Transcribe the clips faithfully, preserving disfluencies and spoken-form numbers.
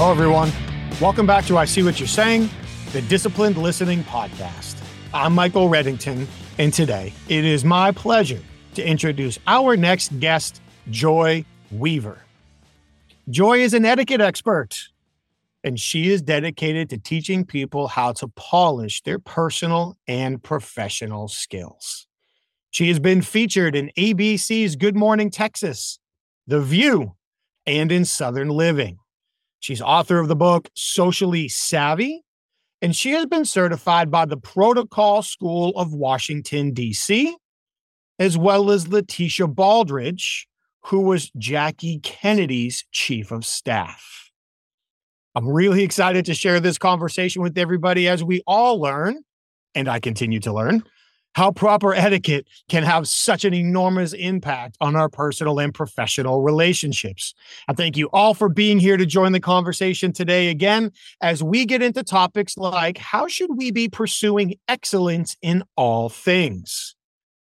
Hello, everyone. Welcome back to I See What You're Saying, the Disciplined Listening Podcast. I'm Michael Reddington, and today it is my pleasure to introduce our next guest, Joy Weaver. Joy is an etiquette expert, and she is dedicated to teaching people how to polish their personal and professional skills. She has been featured in A B C's Good Morning Texas, The View, and in Southern Living. She's author of the book Socially Savvy, and she has been certified by the Protocol School of Washington, D C, as well as Letitia Baldridge, who was Jackie Kennedy's chief of staff. I'm really excited to share this conversation with everybody as we all learn, and I continue to learn, how proper etiquette can have such an enormous impact on our personal and professional relationships. I thank you all for being here to join the conversation today again, as we get into topics like how should we be pursuing excellence in all things?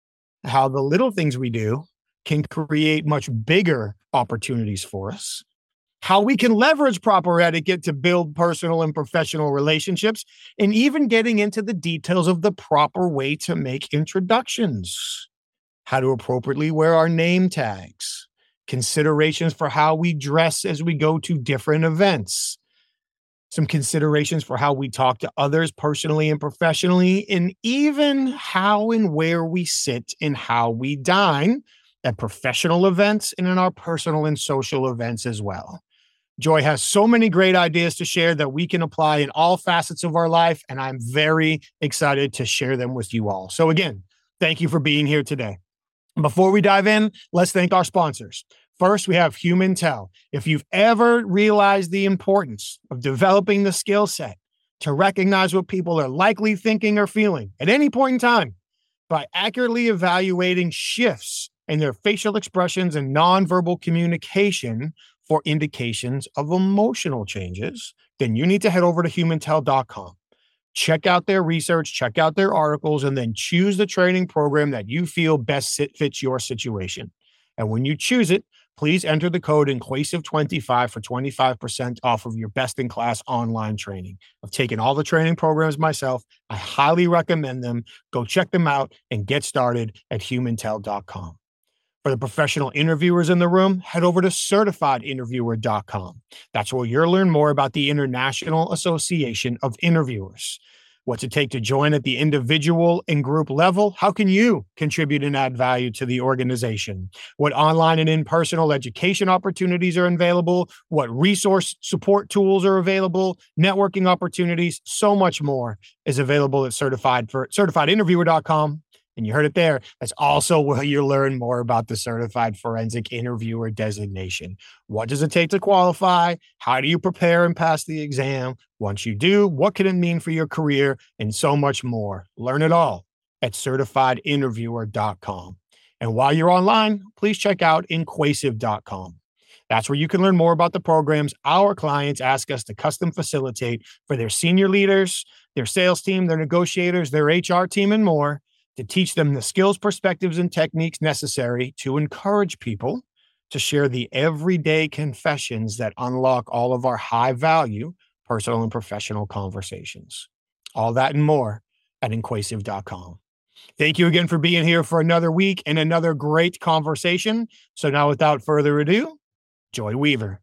How the little things we do can create much bigger opportunities for us. How we can leverage proper etiquette to build personal and professional relationships, and even getting into the details of the proper way to make introductions. How to appropriately wear our name tags. Considerations for how we dress as we go to different events. Some considerations for how we talk to others personally and professionally, and even how and where we sit and how we dine at professional events and in our personal and social events as well. Joy has so many great ideas to share that we can apply in all facets of our life, and I'm very excited to share them with you all. So again, thank you for being here today. Before we dive in, let's thank our sponsors. First, we have HumanTel. If you've ever realized the importance of developing the skill set to recognize what people are likely thinking or feeling at any point in time by accurately evaluating shifts in their facial expressions and nonverbal communication for indications of emotional changes, then you need to head over to humantel dot com. Check out their research, check out their articles, and then choose the training program that you feel best fits your situation. And when you choose it, please enter the code Inquasive twenty-five for twenty-five percent off of your best-in-class online training. I've taken all the training programs myself. I highly recommend them. Go check them out and get started at humantel dot com. For the professional interviewers in the room, head over to certified interviewer dot com. That's where you'll learn more about the International Association of Interviewers. What's it take to join at the individual and group level? How can you contribute and add value to the organization? What online and in-personal education opportunities are available? What resource support tools are available? Networking opportunities, so much more is available at certified for certified interviewer dot com. And you heard it there. That's also where you learn more about the Certified Forensic Interviewer designation. What does it take to qualify? How do you prepare and pass the exam? Once you do, what can it mean for your career? And so much more. Learn it all at certified interviewer dot com. And while you're online, please check out Inquasive dot com. That's where you can learn more about the programs our clients ask us to custom facilitate for their senior leaders, their sales team, their negotiators, their H R team, and more, to teach them the skills, perspectives, and techniques necessary to encourage people to share the everyday confessions that unlock all of our high-value personal and professional conversations. All that and more at Inquasive dot com. Thank you again for being here for another week and another great conversation. So now, without further ado, Joy Weaver.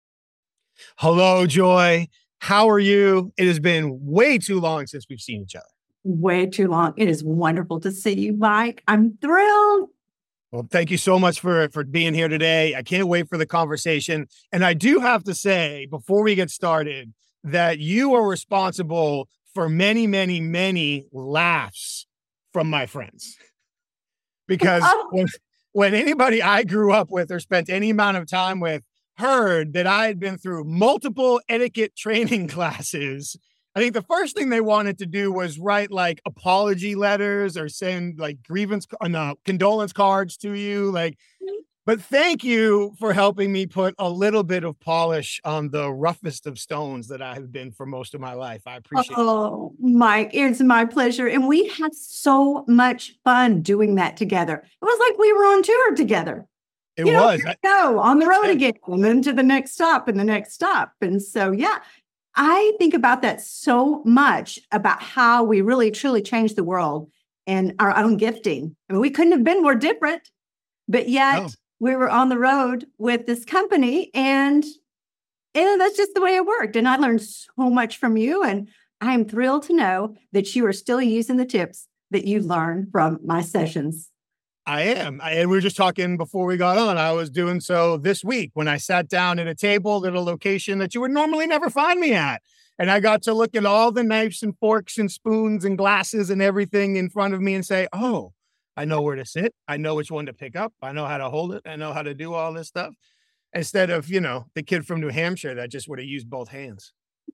Hello, Joy. How are you? It has been way too long since we've seen each other. Way too long. It is wonderful to see you, Mike. I'm thrilled. Well, thank you so much for, for being here today. I can't wait for the conversation. And I do have to say, before we get started, that you are responsible for many, many, many laughs from my friends. Because Oh, when, when anybody I grew up with or spent any amount of time with heard that I had been through multiple etiquette training classes, I think the first thing they wanted to do was write like apology letters or send like grievance, uh, no, condolence cards to you. Like, but thank you for helping me put a little bit of polish on the roughest of stones that I have been for most of my life. I appreciate it. oh, Mike, it's my pleasure. And we had so much fun doing that together. It was like we were on tour together. It you know, was. here we go on the road Yeah. again, and then to the next stop and the next stop. And so, yeah, I think about that so much about how we really truly changed the world and our own gifting. I mean, we couldn't have been more different, but yet No. we were on the road with this company, and and that's just the way it worked. And I learned so much from you, and I am thrilled to know that you are still using the tips that you learned from my sessions. I am. I, and we were just talking before we got on. I was doing so this week when I sat down at a table at a location that you would normally never find me at. And I got to look at all the knives and forks and spoons and glasses and everything in front of me and say, oh, I know where to sit. I know which one to pick up. I know how to hold it. I know how to do all this stuff. Instead of, you know, the kid from New Hampshire that just would have used both hands.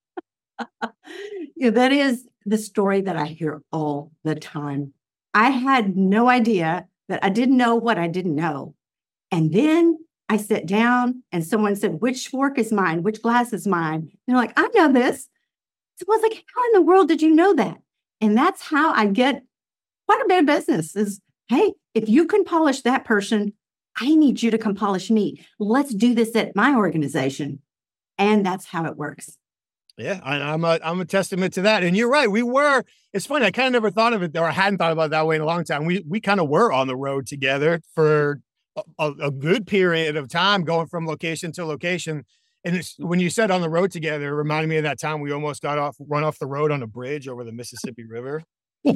Yeah, that is the story that I hear all the time. I had no idea that I didn't know what I didn't know. And then I sat down and someone said, which fork is mine? Which glass is mine? And they're like, I know this. So I was like, how in the world did you know that? And that's how I get quite a bit of business is, hey, if you can polish that person, I need you to come polish me. Let's do this at my organization. And that's how it works. Yeah, I, I'm a I'm a testament to that. And you're right. We were. It's funny. I kind of never thought of it, or I hadn't thought about it that way in a long time. We we kind of were on the road together for a, a good period of time, going from location to location. And it's, when you said on the road together, it reminded me of that time we almost got off run off the road on a bridge over the Mississippi River.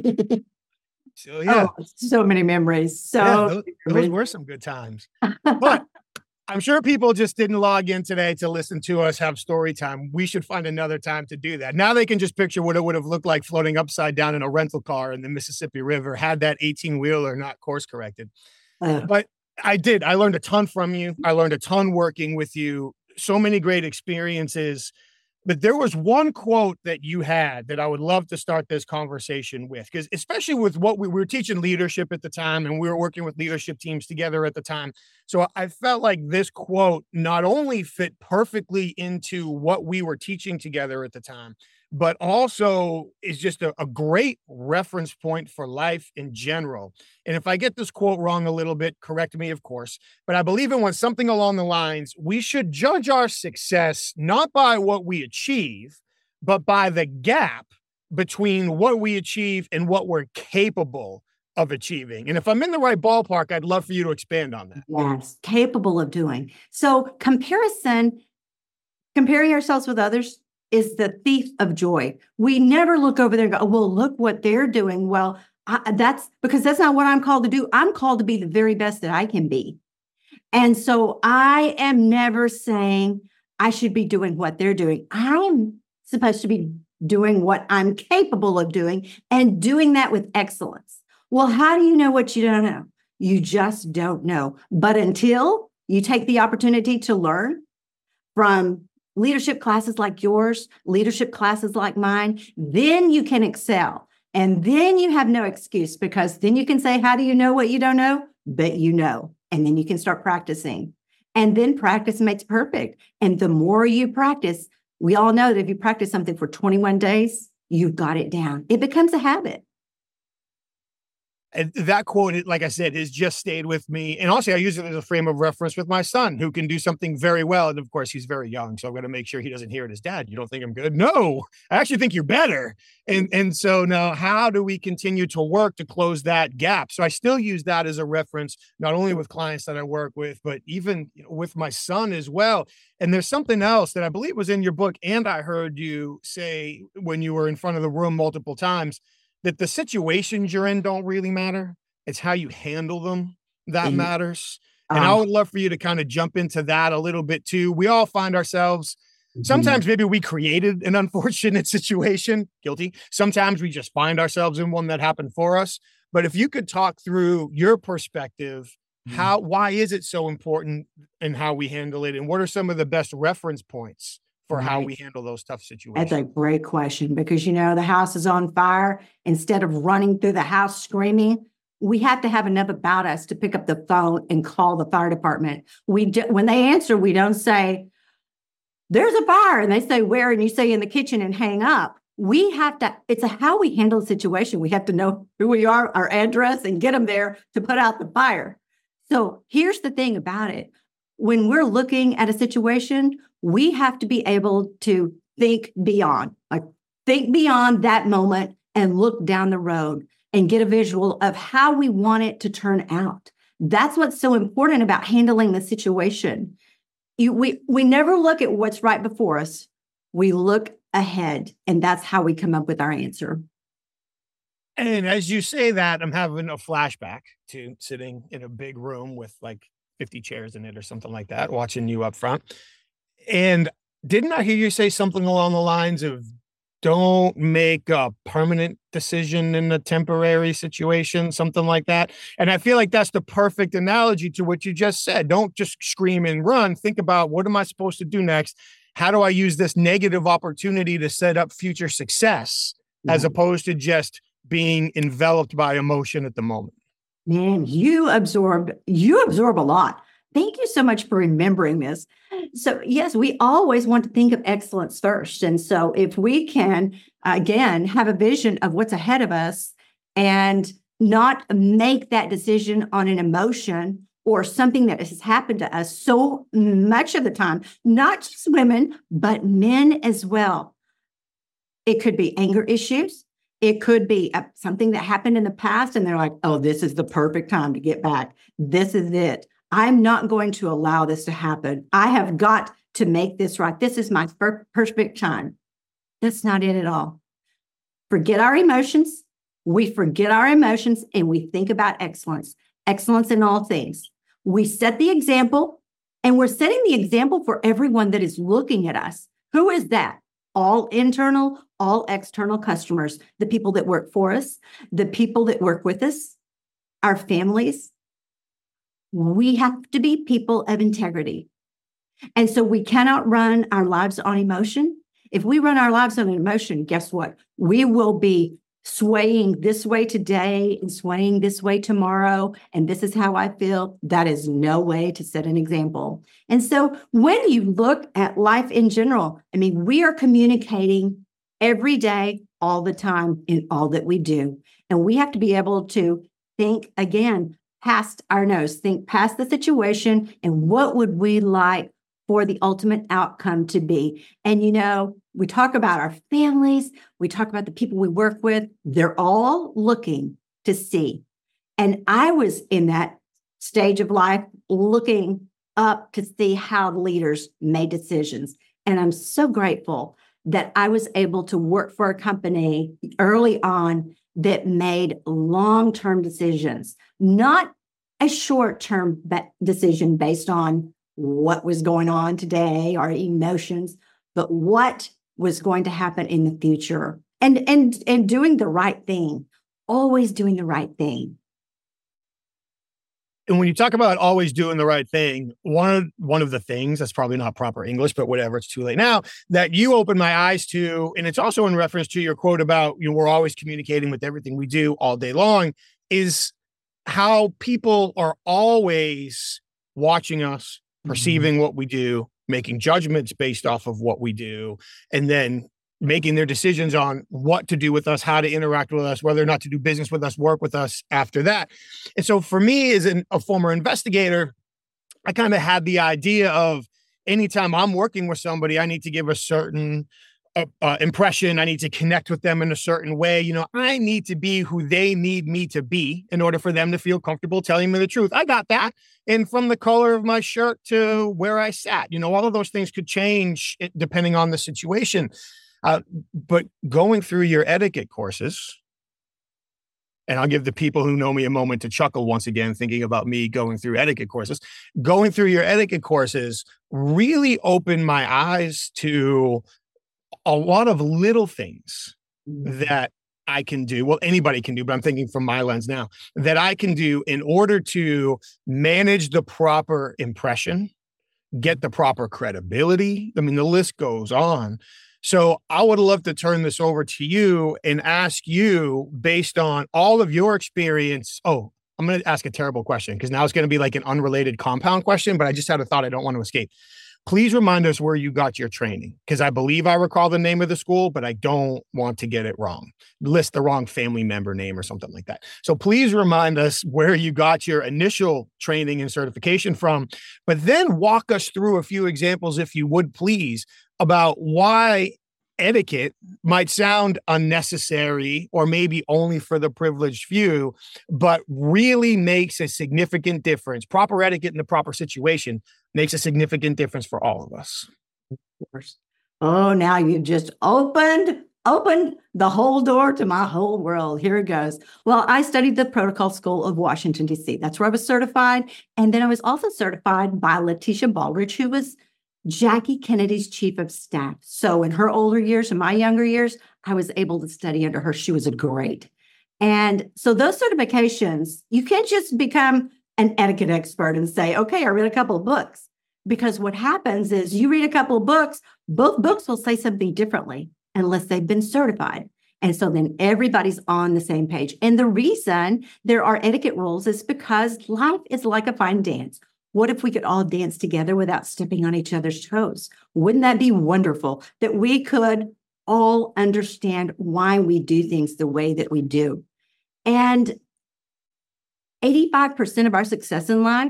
So yeah, Oh, so many memories. So yeah, those, those many- were some good times. But I'm sure people just didn't log in today to listen to us have story time. We should find another time to do that. Now they can just picture what it would have looked like floating upside down in a rental car in the Mississippi River had that eighteen wheeler not course corrected. uh, But I did. I learned a ton from you. I learned a ton working with you. So many great experiences. But there was one quote that you had that I would love to start this conversation with, because especially with what we, we were teaching leadership at the time, and we were working with leadership teams together at the time. So I felt like this quote not only fit perfectly into what we were teaching together at the time, but also is just a, a great reference point for life in general. And if I get this quote wrong a little bit, correct me, of course, but I believe it went something along the lines, we should judge our success not by what we achieve, but by the gap between what we achieve and what we're capable of achieving. And if I'm in the right ballpark, I'd love for you to expand on that. yes, capable of doing. So comparison, comparing ourselves with others is the thief of joy. We never look over there and go, oh, well, look what they're doing. Well, I, that's because that's not what I'm called to do. I'm called to be the very best that I can be. And so I am never saying I should be doing what they're doing. I'm supposed to be doing what I'm capable of doing and doing that with excellence. Well, how do you know what you don't know? You just don't know. But until you take the opportunity to learn from leadership classes like yours, leadership classes like mine, then you can excel. And then you have no excuse, because then you can say, how do you know what you don't know? But you know, and then you can start practicing. And then practice makes perfect. And the more you practice, we all know that if you practice something for twenty-one days, you've got it down. It becomes a habit. And that quote, like I said, has just stayed with me. And also I use it as a frame of reference with my son, who can do something very well. And of course, he's very young. So I've got to make sure he doesn't hear it as, Dad, you don't think I'm good? No, I actually think you're better. And, and so now how do we continue to work to close that gap? So I still use that as a reference, not only with clients that I work with, but even with my son as well. And there's something else that I believe was in your book, and I heard you say when you were in front of the room multiple times, that the situations you're in don't really matter. It's how you handle them that Mm-hmm. matters. And Um, I would love for you to kind of jump into that a little bit too. We all find ourselves, Mm-hmm. sometimes maybe we created an unfortunate situation, guilty. Sometimes we just find ourselves in one that happened for us. But if you could talk through your perspective, Mhm. how, why is it so important and how we handle it? And what are some of the best reference points for how Right. we handle those tough That's situations? a great question, because, you know, the house is on fire. Instead of running through the house screaming, we have to have enough about us to pick up the phone and call the fire department. We do, when they answer, we don't say, there's a fire. And they say, where? And you say, in the kitchen, and hang up. We have to, it's a how we handle the situation. We have to know who we are, our address, and get them there to put out the fire. So here's the thing about it. When we're looking at a situation, we have to be able to think beyond, like think beyond that moment and look down the road and get a visual of how we want it to turn out. That's what's so important about handling the situation. You, we, we never look at what's right before us. We look ahead, and that's how we come up with our answer. And as you say that, I'm having a flashback to sitting in a big room with like fifty chairs in it or something like that, watching you up front. And didn't I hear you say something along the lines of, don't make a permanent decision in a temporary situation, something like that? And I feel like that's the perfect analogy to what you just said. Don't just scream and run. Think about, what am I supposed to do next? How do I use this negative opportunity to set up future success, yeah, as opposed to just being enveloped by emotion at the moment? Man, you absorb, you absorb a lot. Thank you so much for remembering this. So yes, we always want to think of excellence first. And so if we can, again, have a vision of what's ahead of us and not make that decision on an emotion or something that has happened to us so much of the time, not just women, but men as well. It could be anger issues. It could be a, something that happened in the past, and they're like, oh, this is the perfect time to get back. This is it. I'm not going to allow this to happen. I have got to make this right. This is my per- perfect time. That's not it at all. Forget our emotions. We forget our emotions and we think about excellence. Excellence in all things. We set the example, and we're setting the example for everyone that is looking at us. Who is that? All internal, all external customers, the people that work for us, the people that work with us, our families. We have to be people of integrity. And so we cannot run our lives on emotion. If we run our lives on emotion, guess what? We will be swaying this way today and swaying this way tomorrow. And this is how I feel. That is no way to set an example. And so when you look at life in general, I mean, we are communicating every day, all the time in all that we do. And we have to be able to think again, past our nose, think past the situation and what would we like for the ultimate outcome to be. And, you know, we talk about our families, we talk about the people we work with, they're all looking to see. And I was in that stage of life looking up to see how leaders made decisions. And I'm so grateful that I was able to work for a company early on that made long-term decisions, not a short-term be- decision based on what was going on today or emotions, but what was going to happen in the future. And, and, and doing the right thing, always doing the right thing. And when you talk about always doing the right thing, one of, one of the things, that's probably not proper English, but whatever, it's too late now, that you opened my eyes to, and it's also in reference to your quote about, you know, we're always communicating with everything we do all day long, is how people are always watching us, perceiving mm-hmm. what we do, making judgments based off of what we do, and then making their decisions on what to do with us, how to interact with us, whether or not to do business with us, work with us after that. And so for me as an, a former investigator, I kind of had the idea of anytime I'm working with somebody, I need to give a certain uh, uh, impression. I need to connect with them in a certain way. You know, I need to be who they need me to be in order for them to feel comfortable telling me the truth. I got that. And from the color of my shirt to where I sat, you know, all of those things could change depending on the situation. Uh, but going through your etiquette courses, and I'll give the people who know me a moment to chuckle once again, thinking about me going through etiquette courses, going through your etiquette courses really opened my eyes to a lot of little things that I can do. Well, anybody can do, but I'm thinking from my lens now, that I can do in order to manage the proper impression, get the proper credibility. I mean, the list goes on. So I would love to turn this over to you and ask you, based on all of your experience. Oh, I'm going to ask a terrible question because now it's going to be like an unrelated compound question, but I just had a thought I don't want to escape. please remind us where you got your training, because I believe I recall the name of the school, but I don't want to get it wrong, list the wrong family member name or something like that. So please remind us where you got your initial training and certification from, but then walk us through a few examples, if you would please, about why etiquette might sound unnecessary or maybe only for the privileged few, but really makes a significant difference. Proper etiquette in the proper situation makes a significant difference for all of us. Of course. Oh, now you just opened, opened the whole door to my whole world. Here it goes. Well, I studied the Protocol School of Washington, D C. That's where I was certified. And then I was also certified by Letitia Baldridge, who was Jackie Kennedy's chief of staff. So in her older years, in my younger years, I was able to study under her. She was a great. And so those certifications, you can't just become an etiquette expert and say, okay, I read a couple of books. Because what happens is you read a couple of books, both books will say something differently unless they've been certified. And so then everybody's on the same page. And the reason there are etiquette rules is because life is like a fine dance. What if we could all dance together without stepping on each other's toes? Wouldn't that be wonderful that we could all understand why we do things the way that we do? And eighty-five percent of our success in life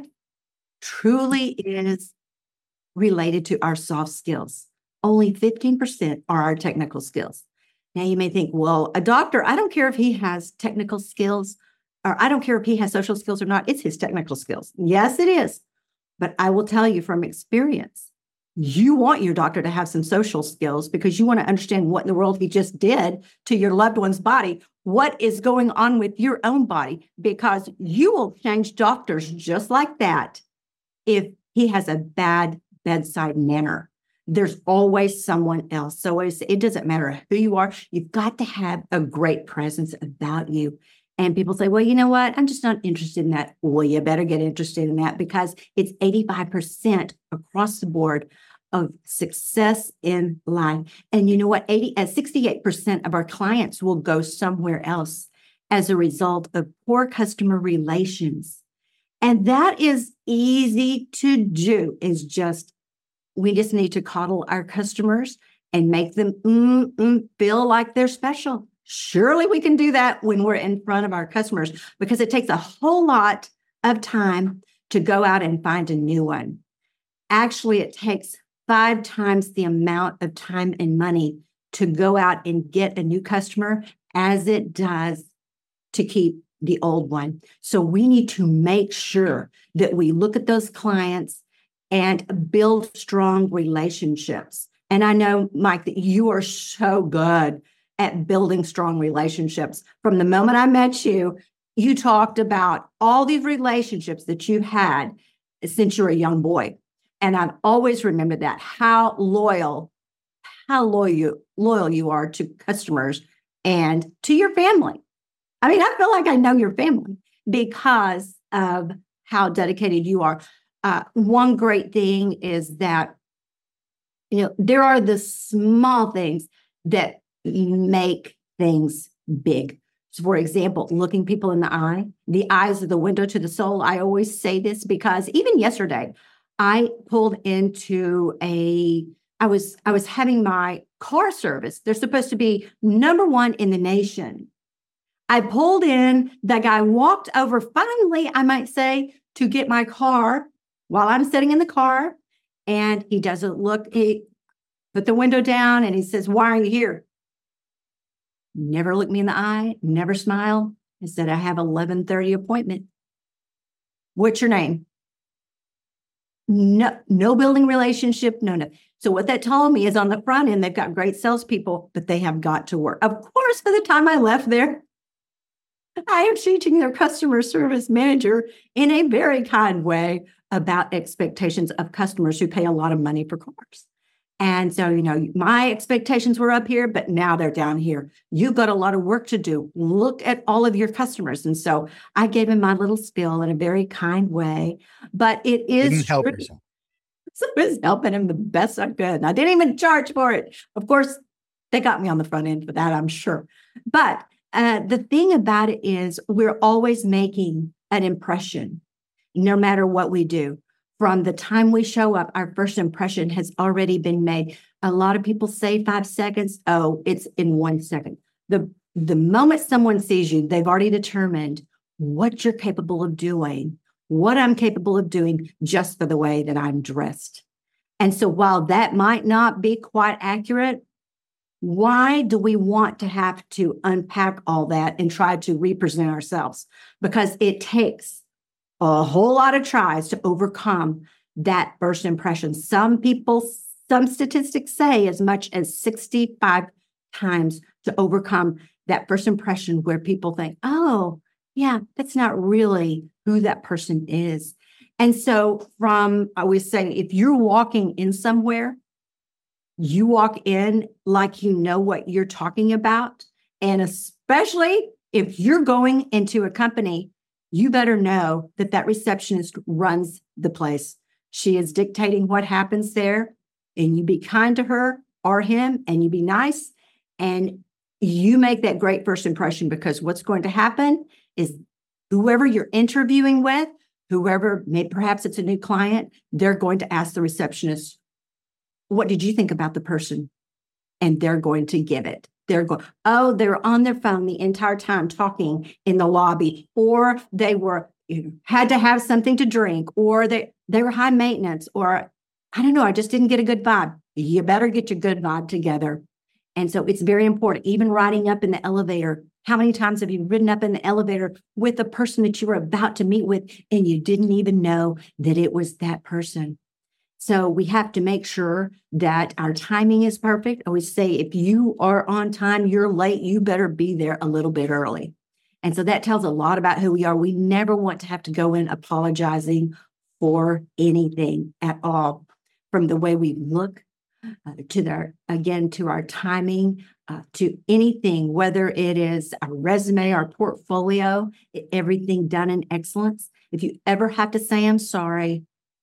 truly is related to our soft skills. Only fifteen percent are our technical skills. Now you may think, well, a doctor, I don't care if he has technical skills, or I don't care if he has social skills or not. It's his technical skills. Yes, it is. But I will tell you from experience, you want your doctor to have some social skills because you want to understand what in the world he just did to your loved one's body, what is going on with your own body, because you will change doctors just like that if he has a bad bedside manner. There's always someone else. So it doesn't matter who you are. You've got to have a great presence about you. And people say, well, you know what? I'm just not interested in that. Well, you better get interested in that because it's eighty-five percent across the board of success in life. And you know what? eighty, uh, sixty-eight percent of our clients will go somewhere else as a result of poor customer relations. And that is easy to do. Is just, we just need to coddle our customers and make them mm, mm, feel like they're special. Surely we can do that when we're in front of our customers because it takes a whole lot of time to go out and find a new one. Actually, it takes five times the amount of time and money to go out and get a new customer as it does to keep the old one. So we need to make sure that we look at those clients and build strong relationships. And I know, Mike, that you are so good at building strong relationships. From the moment I met you, you talked about all these relationships that you've had since you were a young boy. And I've always remembered that, how loyal, how loyal you, loyal you are to customers and to your family. I mean, I feel like I know your family because of how dedicated you are. Uh, one great thing is that, you know, there are the small things that make things big. So for example, looking people in the eye, the eyes are the window to the soul. I always say this because even yesterday, I pulled into a, I was, I was having my car service. They're supposed to be number one in the nation. I pulled in, the guy walked over finally, I might say, to get my car while I'm sitting in the car. And he doesn't look, he put the window down and he says, why are you here? Never looked me in the eye, never smiled. I said, I have eleven thirty appointment. What's your name? No, no building relationship, no, no. So what that told me is on the front end, they've got great salespeople, but they have got to work. Of course, by the time I left there, I am teaching their customer service manager in a very kind way about expectations of customers who pay a lot of money for cars. And so, you know, my expectations were up here, but now they're down here. You've got a lot of work to do. Look at all of your customers. And so I gave him my little spiel in a very kind way, but it is Didn't help true. yourself. So I was helping him the best I could. And I didn't even charge for it. Of course, they got me on the front end for that, I'm sure. But uh, the thing about it is we're always making an impression, no matter what we do. from the time we show up, our first impression has already been made. A lot of people say five seconds. Oh, it's in one second. The, the moment someone sees you, they've already determined what you're capable of doing, what I'm capable of doing just for the way that I'm dressed. And so while that might not be quite accurate, why do we want to have to unpack all that and try to represent ourselves? Because it takes a whole lot of tries to overcome that first impression. Some people, some statistics say as much as sixty-five times to overcome that first impression where people think, oh, yeah, that's not really who that person is. And so from, I was saying, if you're walking in somewhere, you walk in like you know what you're talking about. And especially if you're going into a company, you better know that that receptionist runs the place. She is dictating what happens there, and you be kind to her or him, and you be nice, and you make that great first impression, because what's going to happen is whoever you're interviewing with, whoever, maybe perhaps it's a new client, they're going to ask the receptionist, what did you think about the person? And they're going to give it. They're going, oh, they're on their phone the entire time talking in the lobby, or they were, you know, had to have something to drink, or they, they were high maintenance, or I don't know, I just didn't get a good vibe. You better get your good vibe together. And so it's very important, even riding up in the elevator. How many times have you ridden up in the elevator with a person that you were about to meet with and you didn't even know that it was that person? So we have to make sure that our timing is perfect. I always say, if you are on time, you're late, you better be there a little bit early. And so that tells a lot about who we are. We never want to have to go in apologizing for anything at all, from the way we look uh, to their, again, to our timing, uh, to anything, whether it is our resume, our portfolio, everything done in excellence. If you ever have to say, I'm sorry,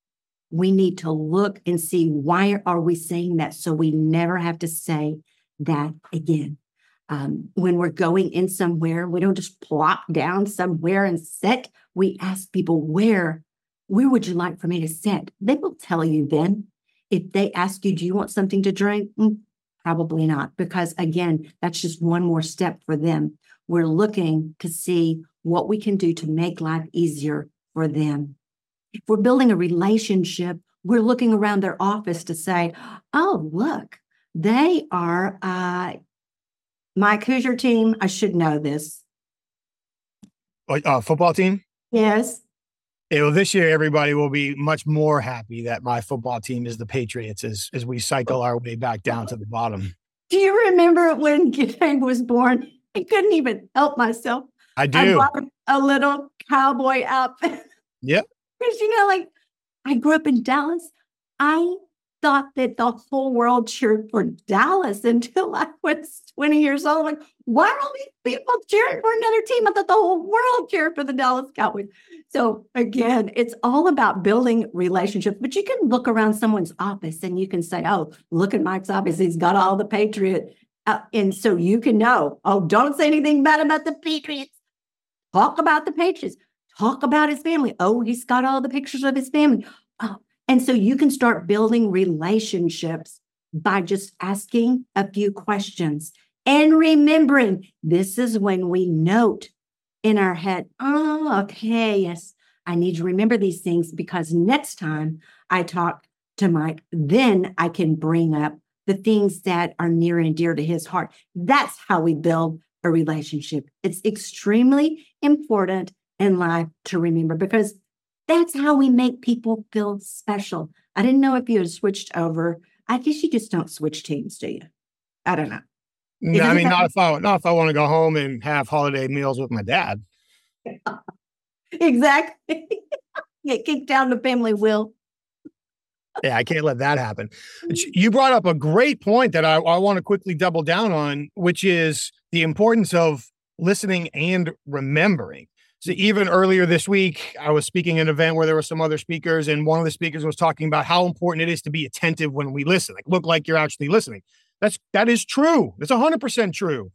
we need to look and see, why are we saying that, so we never have to say that again. Um, when we're going in somewhere, we don't just plop down somewhere and sit. We ask people, where, where would you like for me to sit? They will tell you then. If they ask you, do you want something to drink? Mm, probably not, because again, that's just one more step for them. We're looking to see what we can do to make life easier for them. If we're building a relationship, we're looking around their office to say, oh, look, they are, uh, Mike, who's your team? I should know this. Uh, football team? Yes. Yeah, well, this year, everybody will be much more happy that my football team is the Patriots as, as we cycle our way back down to the bottom. Do you remember when Gabe was born? I couldn't even help myself. I do. I bought a little cowboy outfit. Yep. Because, you know, like, I grew up in Dallas. I thought that the whole world cheered for Dallas until I was twenty years old. Like, why are all these people cheering for another team? I thought the whole world cheered for the Dallas Cowboys. So again, it's all about building relationships. But you can look around someone's office and you can say, oh, look at Mike's office. He's got all the Patriots. Uh, and so you can know, oh, don't say anything bad about the Patriots. Talk about the Patriots. Talk about his family. Oh, he's got all the pictures of his family. Oh, and so you can start building relationships by just asking a few questions and remembering, this is when we note in our head, oh, okay, yes, I need to remember these things, because next time I talk to Mike, then I can bring up the things that are near and dear to his heart. That's how we build a relationship. It's extremely important in life to remember, because that's how we make people feel special. I didn't know if you had switched over. I guess you just don't switch teams, do you? I don't know. No, I mean, not if I not if I want to go home and have holiday meals with my dad. Exactly. Get kicked down the family will. Yeah, I can't let that happen. You brought up a great point that I, I want to quickly double down on, which is the importance of listening and remembering. So even earlier this week, I was speaking at an event where there were some other speakers, and one of the speakers was talking about how important it is to be attentive when we listen, like look like you're actually listening. That's, that is true. It's one hundred percent true.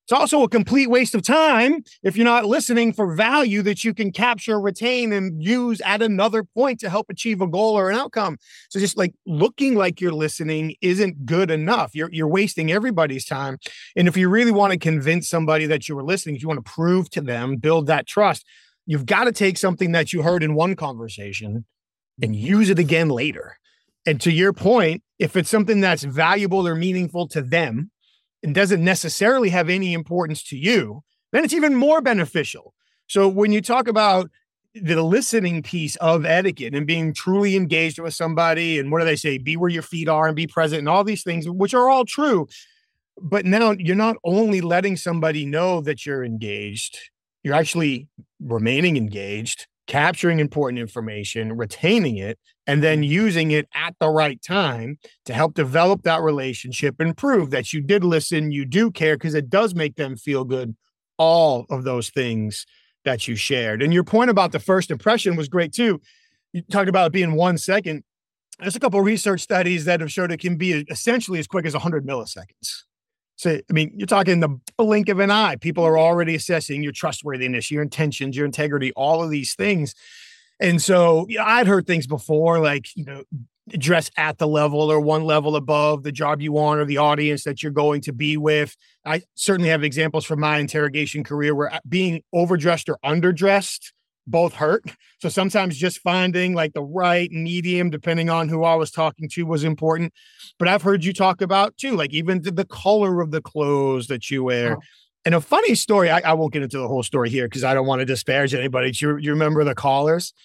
It's also a complete waste of time if you're not listening for value that you can capture, retain, and use at another point to help achieve a goal or an outcome. So just like looking like you're listening isn't good enough. You're, you're wasting everybody's time. And if you really want to convince somebody that you were listening, if you want to prove to them, build that trust, you've got to take something that you heard in one conversation and use it again later. And to your point, if it's something that's valuable or meaningful to them, and doesn't necessarily have any importance to you, then it's even more beneficial. So when you talk about the listening piece of etiquette and being truly engaged with somebody, and what do they say? Be where your feet are and be present and all these things, which are all true. But now you're not only letting somebody know that you're engaged, you're actually remaining engaged, capturing important information, retaining it, and then using it at the right time to help develop that relationship and prove that you did listen, you do care, because it does make them feel good. All of those things that you shared. And your point about the first impression was great too. You talked about it being one second. There's a couple of research studies that have showed it can be essentially as quick as one hundred milliseconds. So, I mean, you're talking the blink of an eye. People are already assessing your trustworthiness, your intentions, your integrity, all of these things. And so, you know, I'd heard things before, like, you know, dress at the level or one level above the job you want or the audience that you're going to be with. I certainly have examples from my interrogation career where being overdressed or underdressed both hurt. So sometimes just finding like the right medium, depending on who I was talking to, was important. But I've heard you talk about too, like even the, the color of the clothes that you wear. Oh. And a funny story, I, I won't get into the whole story here because I don't want to disparage anybody. Do you, you remember the collars?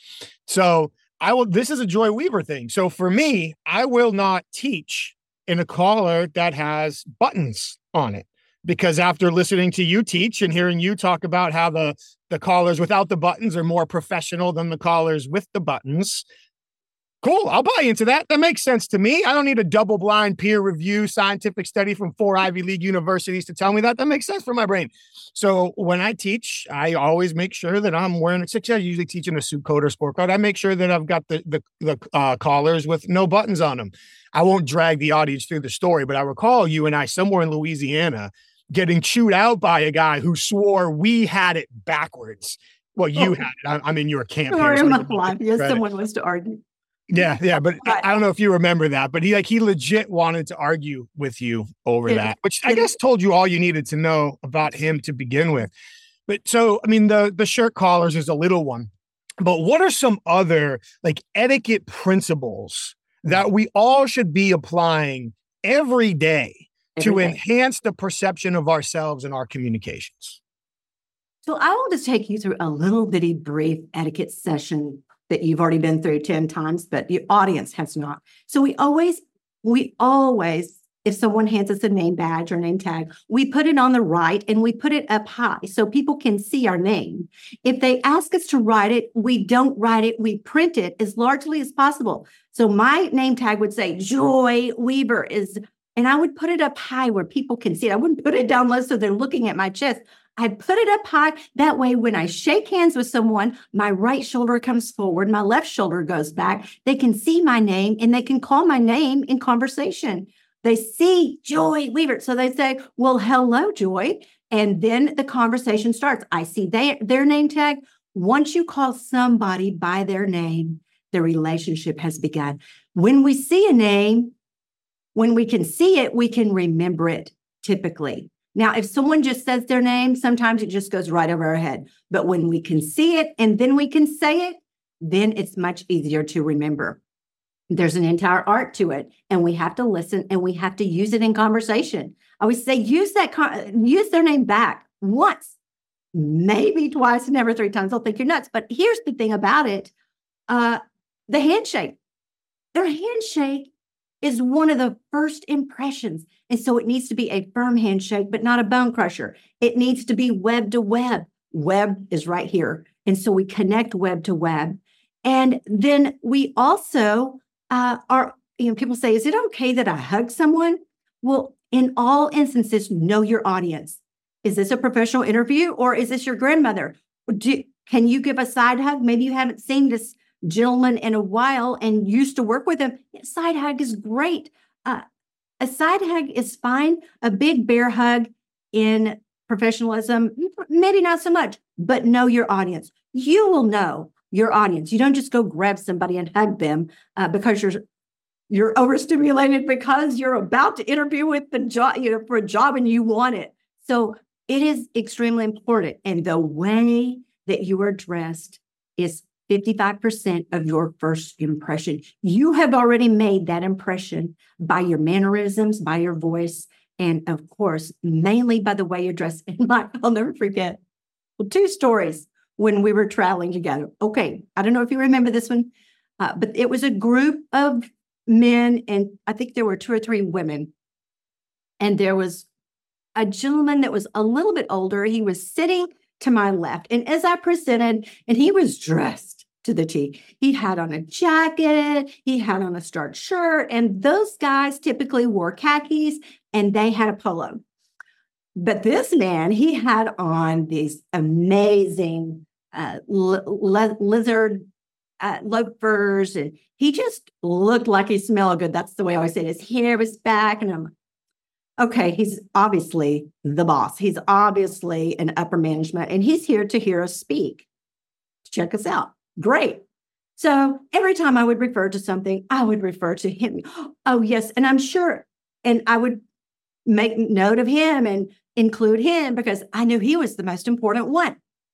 So I will, this is a Joy Weaver thing. So for me, I will not teach in a collar that has buttons on it, because after listening to you teach and hearing you talk about how the, the collars without the buttons are more professional than the collars with the buttons, cool, I'll buy into that. That makes sense to me. I don't need a double-blind peer review scientific study from four Ivy League universities to tell me that. That makes sense for my brain. So when I teach, I always make sure that I'm wearing a I usually teach in a suit coat or sport coat. I make sure that I've got the the, the uh, collars with no buttons on them. I won't drag the audience through the story, but I recall you and I somewhere in Louisiana getting chewed out by a guy who swore we had it backwards. Well, you oh. had it. I'm in your camp here. So my life. Yes, someone wants to argue. Yeah, yeah, but right. I don't know if you remember that, but he like he legit wanted to argue with you over it, that, which I guess told you all you needed to know about him to begin with. But so, I mean, the the shirt collars is a little one, but what are some other like etiquette principles that we all should be applying every day every to day. enhance the perception of ourselves and our communications? So I will just take you through a little bitty brief etiquette session that you've already been through ten times, but your audience has not. So we always, we always, if someone hands us a name badge or name tag, we put it on the right and we put it up high so people can see our name. If they ask us to write it, we don't write it, we print it as largely as possible. So my name tag would say Joy Weaver is, and I would put it up high where people can see it. I wouldn't put it down low so they're looking at my chest. I'd put it up high. That way, when I shake hands with someone, my right shoulder comes forward, my left shoulder goes back. They can see my name and they can call my name in conversation. They see Joy Weaver. So they say, well, hello, Joy. And then the conversation starts. I see their, their name tag. Once you call somebody by their name, the relationship has begun. When we see a name, when we can see it, we can remember it typically. Now, if someone just says their name, sometimes it just goes right over our head. But when we can see it and then we can say it, then it's much easier to remember. There's an entire art to it, and we have to listen and we have to use it in conversation. I always say use that, use their name back once, maybe twice, never three times. They'll think you're nuts. But here's the thing about it. Uh, the handshake, their handshake is one of the first impressions. And so it needs to be a firm handshake, but not a bone crusher. It needs to be web to web. Web is right here. And so we connect web to web. And then we also uh, are, you know, people say, is it okay that I hug someone? Well, in all instances, know your audience. Is this a professional interview or is this your grandmother? Do, can you give a side hug? Maybe you haven't seen this gentleman in a while and used to work with him. Side hug is great. Uh, a side hug is fine. A big bear hug in professionalism, maybe not so much, but know your audience. You will know your audience. You don't just go grab somebody and hug them uh, because you're you're overstimulated because you're about to interview with the job, you know, for a job and you want it. So it is extremely important. And the way that you are dressed is fifty-five percent of your first impression. You have already made that impression by your mannerisms, by your voice, and of course, mainly by the way you're dressed. And Mike, I'll never forget. Well, two stories when we were traveling together. Okay, I don't know if you remember this one, uh, but it was a group of men, and I think there were two or three women. And there was a gentleman that was a little bit older. He was sitting to my left. And as I presented, and he was dressed to the T. He had on a jacket, he had on a starched shirt, and those guys typically wore khakis and they had a polo. But this man, he had on these amazing uh, li- li- lizard uh, loafers, and he just looked like he smelled good. That's the way I always say it. His hair was back, and I'm okay, he's obviously the boss. He's obviously an upper management, and he's here to hear us speak, to check us out. Great. So every time I would refer to something, I would refer to him. Oh, yes. And I'm sure, and I would make note of him and include him because I knew he was the most important one.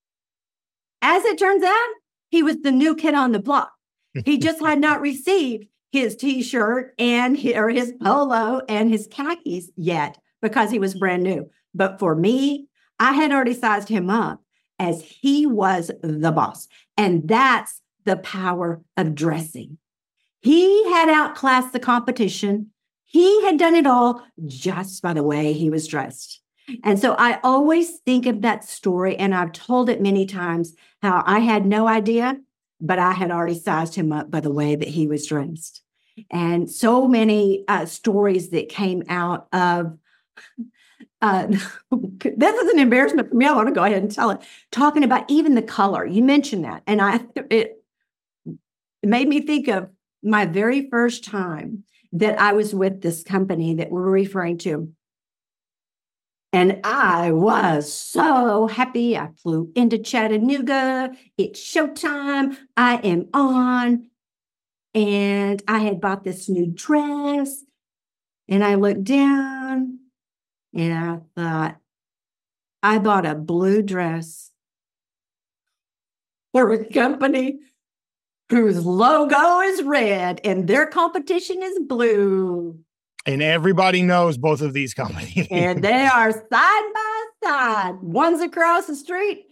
As it turns out, he was the new kid on the block. He just had not received his T-shirt and his, or his polo and his khakis yet because he was brand new. But for me, I had already sized him up as he was the boss. And that's the power of dressing. He had outclassed the competition. He had done it all just by the way he was dressed. And so I always think of that story, and I've told it many times, how I had no idea, but I had already sized him up by the way that he was dressed. And so many uh, stories that came out of, uh, this is an embarrassment for me. I want to go ahead and tell it. Talking about even the color. You mentioned that. And I, it, it made me think of my very first time that I was with this company that we're referring to. And I was so happy. I flew into Chattanooga. It's showtime. I am on. And I had bought this new dress. And I looked down and I thought, I bought a blue dress for a company whose logo is red and their competition is blue. And everybody knows both of these companies. And they are side by side. One's across the street.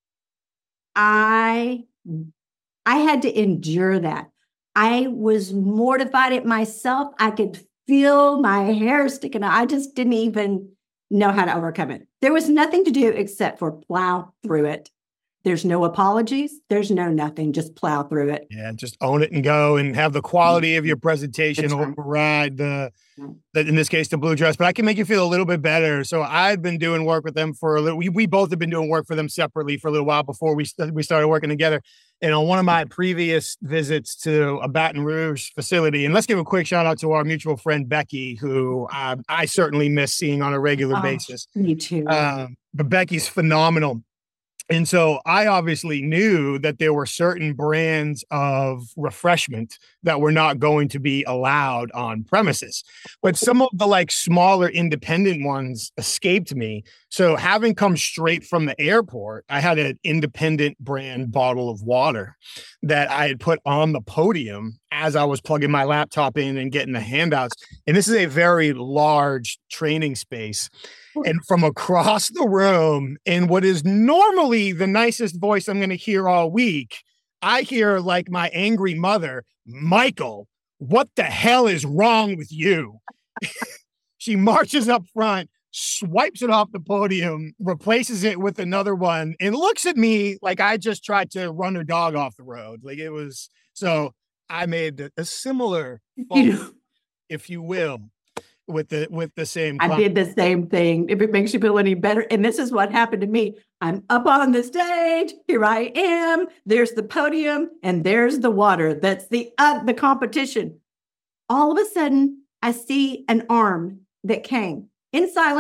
I, I had to endure that. I was mortified at myself. I could feel my hair sticking out. I just didn't even know how to overcome it. There was nothing to do except for plow through it. There's no apologies. There's no nothing. Just plow through it. Yeah, just own it and go and have the quality of your presentation That's right. override the, the, in this case, the blue dress. But I can make you feel a little bit better. So I've been doing work with them for a little. We, we both have been doing work for them separately for a little while before we st- we started working together. And on one of my previous visits to a Baton Rouge facility, and let's give a quick shout out to our mutual friend, Becky, who uh, I certainly miss seeing on a regular Oh, basis. me too. Um, but Becky's phenomenal. And so I obviously knew that there were certain brands of refreshment that were not going to be allowed on premises, but some of the like smaller independent ones escaped me. So having come straight from the airport, I had an independent brand bottle of water that I had put on the podium as I was plugging my laptop in and getting the handouts. And this is a very large training space. And from across the room, in what is normally the nicest voice I'm going to hear all week, I hear like my angry mother, Michael, what the hell is wrong with you? She marches up front, swipes it off the podium, replaces it with another one, and looks at me like I just tried to run her dog off the road. Like it was, so I made a, a similar, fault, if you will. With the with the same I did the same thing. If it makes you feel any better. And this is what happened to me. I'm up on the stage. Here I am. There's the podium and there's the water. That's the uh, the competition. All of a sudden, I see an arm that came in silence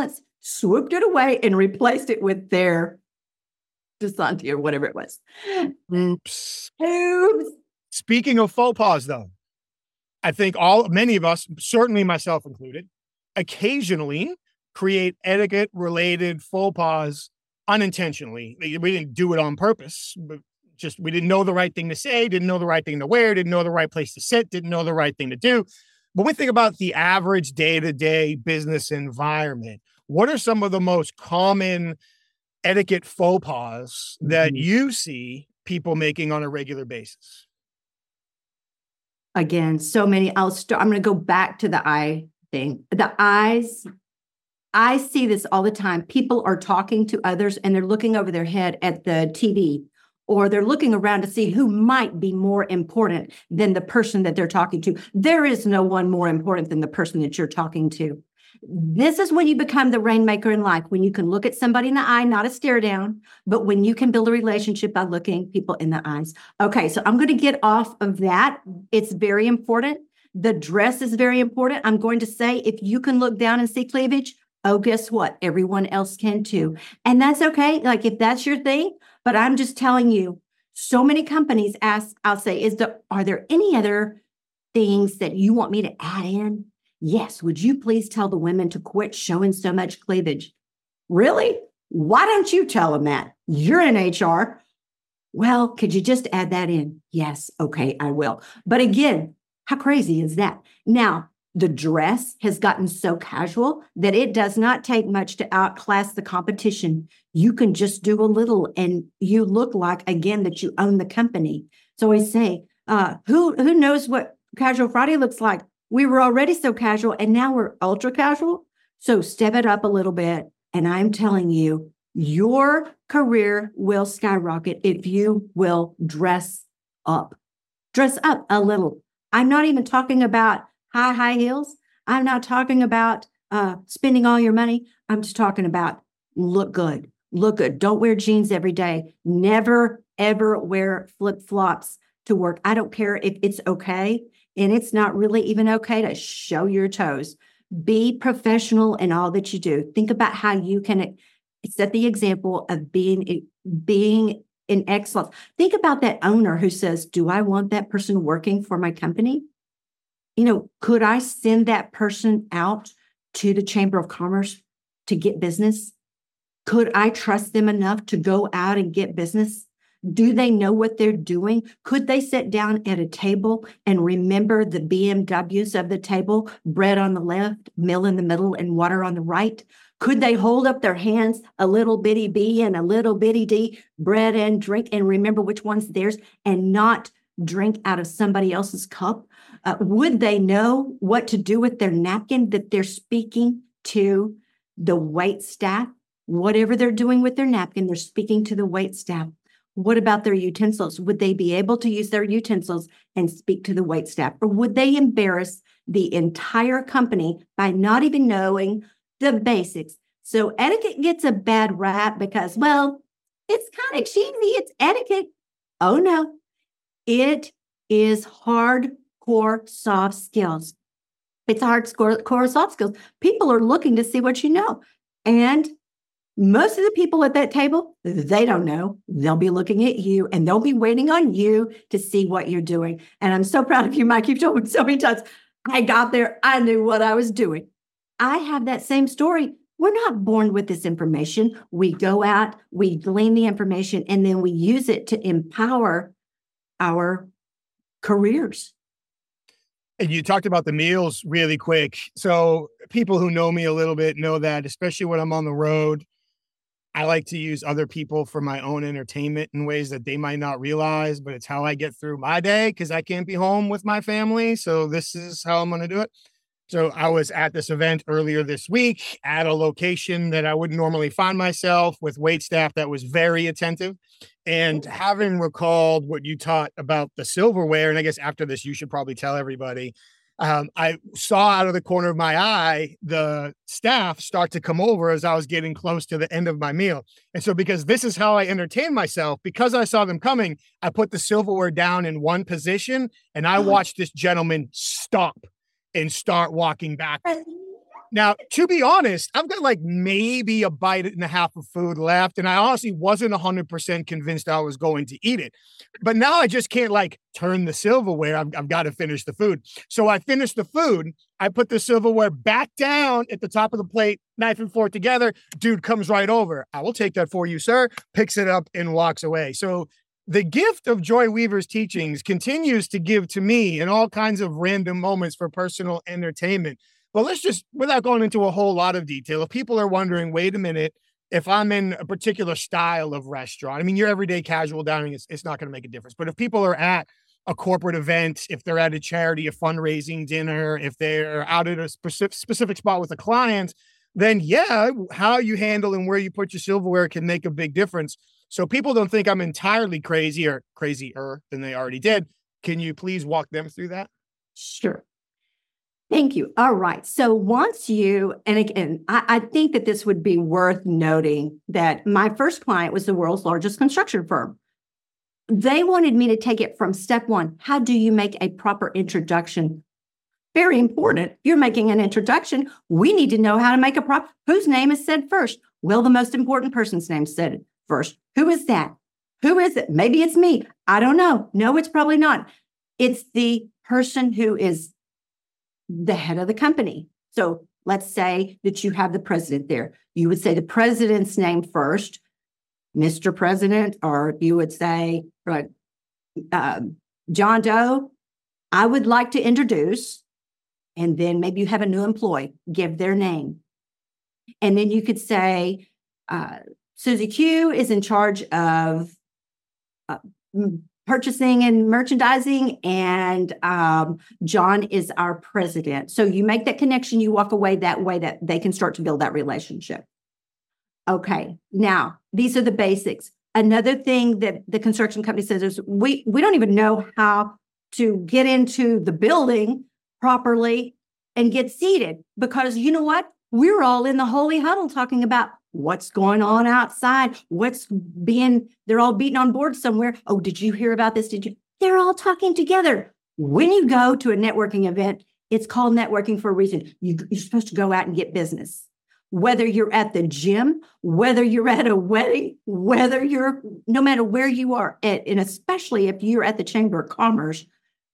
swooped it away and replaced it with their Dasani or whatever it was. Oops. Oops. Speaking of faux pas, though, I think all many of us, certainly myself included, occasionally create etiquette-related faux pas unintentionally. We didn't do it on purpose, but just we didn't know the right thing to say, didn't know the right thing to wear, didn't know the right place to sit, didn't know the right thing to do. But when we think about the average day-to-day business environment, what are some of the most common etiquette faux pas that mm-hmm. you see people making on a regular basis? Again, so many. I'll start. I'm going to go back to the eye thing. The eyes. I see this all the time. People are talking to others and they're looking over their head at the T V, or they're looking around to see who might be more important than the person that they're talking to. There is no one more important than the person that you're talking to. This is when you become the rainmaker in life, when you can look at somebody in the eye, not a stare down, but when you can build a relationship by looking people in the eyes. Okay, so I'm going to get off of that. It's very important. The dress is very important. I'm going to say, if you can look down and see cleavage, oh, guess what? Everyone else can too. And that's okay. Like if that's your thing, but I'm just telling you, so many companies ask, I'll say, is the, are there any other things that you want me to add in? Yes. Would you please tell the women to quit showing so much cleavage? Really? Why don't you tell them that? You're in H R. Well, could you just add that in? Yes. Okay, I will. But again, how crazy is that? Now, the dress has gotten so casual that it does not take much to outclass the competition. You can just do a little and you look like, again, that you own the company. So I say, uh, who, who knows what Casual Friday looks like? We were already so casual and now we're ultra casual. So step it up a little bit. And I'm telling you, your career will skyrocket if you will dress up. Dress up a little. I'm not even talking about high, high heels. I'm not talking about uh, spending all your money. I'm just talking about look good. Look good. Don't wear jeans every day. Never, ever wear flip-flops to work. I don't care if it's okay. And it's not really even okay to show your toes. Be professional in all that you do. Think about how you can set the example of being, being in excellence. Think about that owner who says, do I want that person working for my company? You know, could I send that person out to the Chamber of Commerce to get business? Could I trust them enough to go out and get business? Do they know what they're doing? Could they sit down at a table and remember the B M Ws of the table, bread on the left, meal in the middle, and water on the right? Could they hold up their hands, a little bitty B and a little bitty D, bread and drink, and remember which one's theirs and not drink out of somebody else's cup? Uh, would they know what to do with their napkin that they're speaking to the wait staff? Whatever they're doing with their napkin, they're speaking to the wait staff. What about their utensils? Would they be able to use their utensils and speak to the wait staff? Or would they embarrass the entire company by not even knowing the basics? So etiquette gets a bad rap because, well, it's kind of cheesy. It's etiquette. Oh, no. It is hardcore soft skills. It's hardcore soft skills. People are looking to see what you know. And most of the people at that table, they don't know. They'll be looking at you and they'll be waiting on you to see what you're doing. And I'm so proud of you, Mike. You've told me so many times, I got there, I knew what I was doing. I have that same story. We're not born with this information. We go out, we glean the information, and then we use it to empower our careers. And you talked about the meals really quick. So people who know me a little bit know that, especially when I'm on the road, I like to use other people for my own entertainment in ways that they might not realize, but it's how I get through my day because I can't be home with my family. So this is how I'm going to do it. So I was at this event earlier this week at a location that I wouldn't normally find myself with wait staff that was very attentive. And having recalled what you taught about the silverware, and I guess after this, you should probably tell everybody, um, I saw out of the corner of my eye, the staff start to come over as I was getting close to the end of my meal. And so because this is how I entertain myself, because I saw them coming, I put the silverware down in one position and I watched this gentleman stop and start walking back. Now, to be honest, I've got like maybe a bite and a half of food left, and I honestly wasn't one hundred percent convinced I was going to eat it. But now I just can't like turn the silverware. I've, I've got to finish the food. So I finished the food. I put the silverware back down at the top of the plate, knife and fork together. Dude comes right over. I will take that for you, sir. Picks it up and walks away. So the gift of Joy Weaver's teachings continues to give to me in all kinds of random moments for personal entertainment. Well, let's just, without going into a whole lot of detail, if people are wondering, wait a minute, if I'm in a particular style of restaurant, I mean, your everyday casual dining, is it's not going to make a difference. But if people are at a corporate event, if they're at a charity, a fundraising dinner, if they're out at a specific, specific spot with a client, then yeah, how you handle and where you put your silverware can make a big difference. So people don't think I'm entirely crazy or crazier than they already did. Can you please walk them through that? Sure. Thank you. All right. So once you, and again, I, I think that this would be worth noting that my first client was the world's largest construction firm. They wanted me to take it from step one. How do you make a proper introduction? Very important. You're making an introduction. We need to know how to make a prop. Whose name is said first? Well, the most important person's name said first. Who is that? Who is it? Maybe it's me. I don't know. No, it's probably not. It's the person who is the head of the company. So let's say that you have the president there. You would say the president's name first, Mister President, or you would say, right, uh, John Doe, I would like to introduce, and then maybe you have a new employee, give their name. And then you could say, uh, Susie Q is in charge of uh, purchasing and merchandising, and um, John is our president. So you make that connection, you walk away that way that they can start to build that relationship. Okay, now these are the basics. Another thing that the construction company says is we, we don't even know how to get into the building properly and get seated because you know what? We're all in the holy huddle talking about what's going on outside, what's being, they're all beating on board somewhere. Oh, did you hear about this? Did you? They're all talking together. When you go to a networking event, it's called networking for a reason. You, you're supposed to go out and get business. Whether you're at the gym, whether you're at a wedding, whether you're, no matter where you are, at, and especially if you're at the Chamber of Commerce,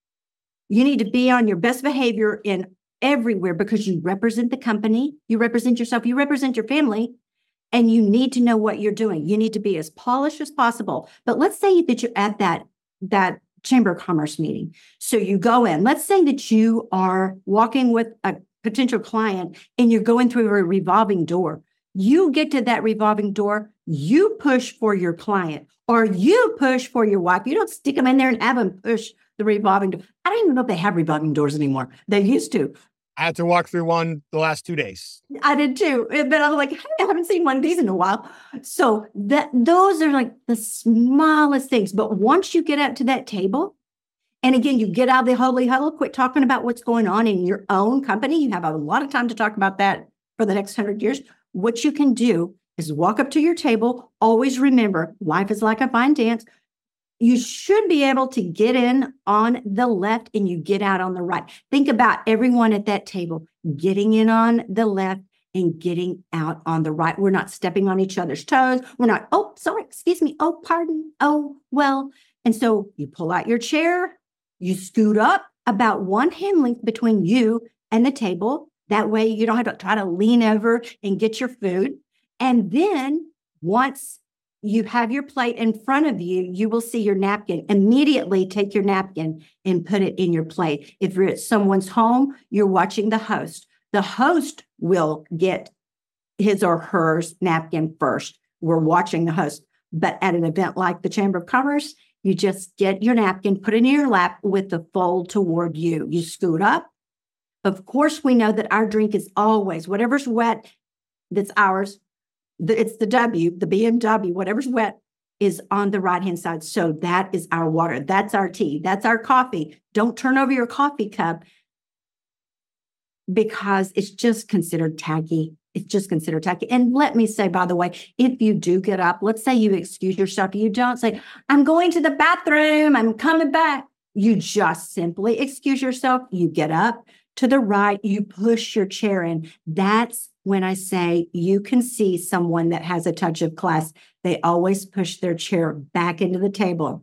you need to be on your best behavior in everywhere because you represent the company, you represent yourself, you represent your family, and you need to know what you're doing. You need to be as polished as possible. But let's say that you're at that, that Chamber of Commerce meeting. So you go in. Let's say that you are walking with a potential client and you're going through a revolving door. You get to that revolving door, you push for your client or you push for your wife. You don't stick them in there and have them push the revolving door. I don't even know if they have revolving doors anymore. They used to. I had to walk through one the last two days. I did too. But I was like, hey, I haven't seen one of these in a while. So that those are like the smallest things. But once you get up to that table, and again, you get out of the holy huddle, quit talking about what's going on in your own company. You have a lot of time to talk about that for the next hundred years. What you can do is walk up to your table. Always remember, life is like a fine dance. You should be able to get in on the left and you get out on the right. Think about everyone at that table getting in on the left and getting out on the right. We're not stepping on each other's toes. We're not, oh, sorry, excuse me. Oh, pardon. Oh, well. And so you pull out your chair, you scoot up about one hand length between you and the table. That way you don't have to try to lean over and get your food. And then once you have your plate in front of you, you will see your napkin. Immediately take your napkin and put it in your plate. If you're at someone's home, you're watching the host. The host will get his or hers napkin first. We're watching the host. But at an event like the Chamber of Commerce, you just get your napkin, put it in your lap with the fold toward you. You scoot up. Of course, we know that our drink is always, whatever's wet, that's ours. It's the W, the B M W, whatever's wet is on the right-hand side. So that is our water. That's our tea. That's our coffee. Don't turn over your coffee cup because it's just considered tacky. It's just considered tacky. And let me say, by the way, if you do get up, let's say you excuse yourself. You don't say, I'm going to the bathroom. I'm coming back. You just simply excuse yourself. You get up, to the right, you push your chair in. That's when I say you can see someone that has a touch of class. They always push their chair back into the table.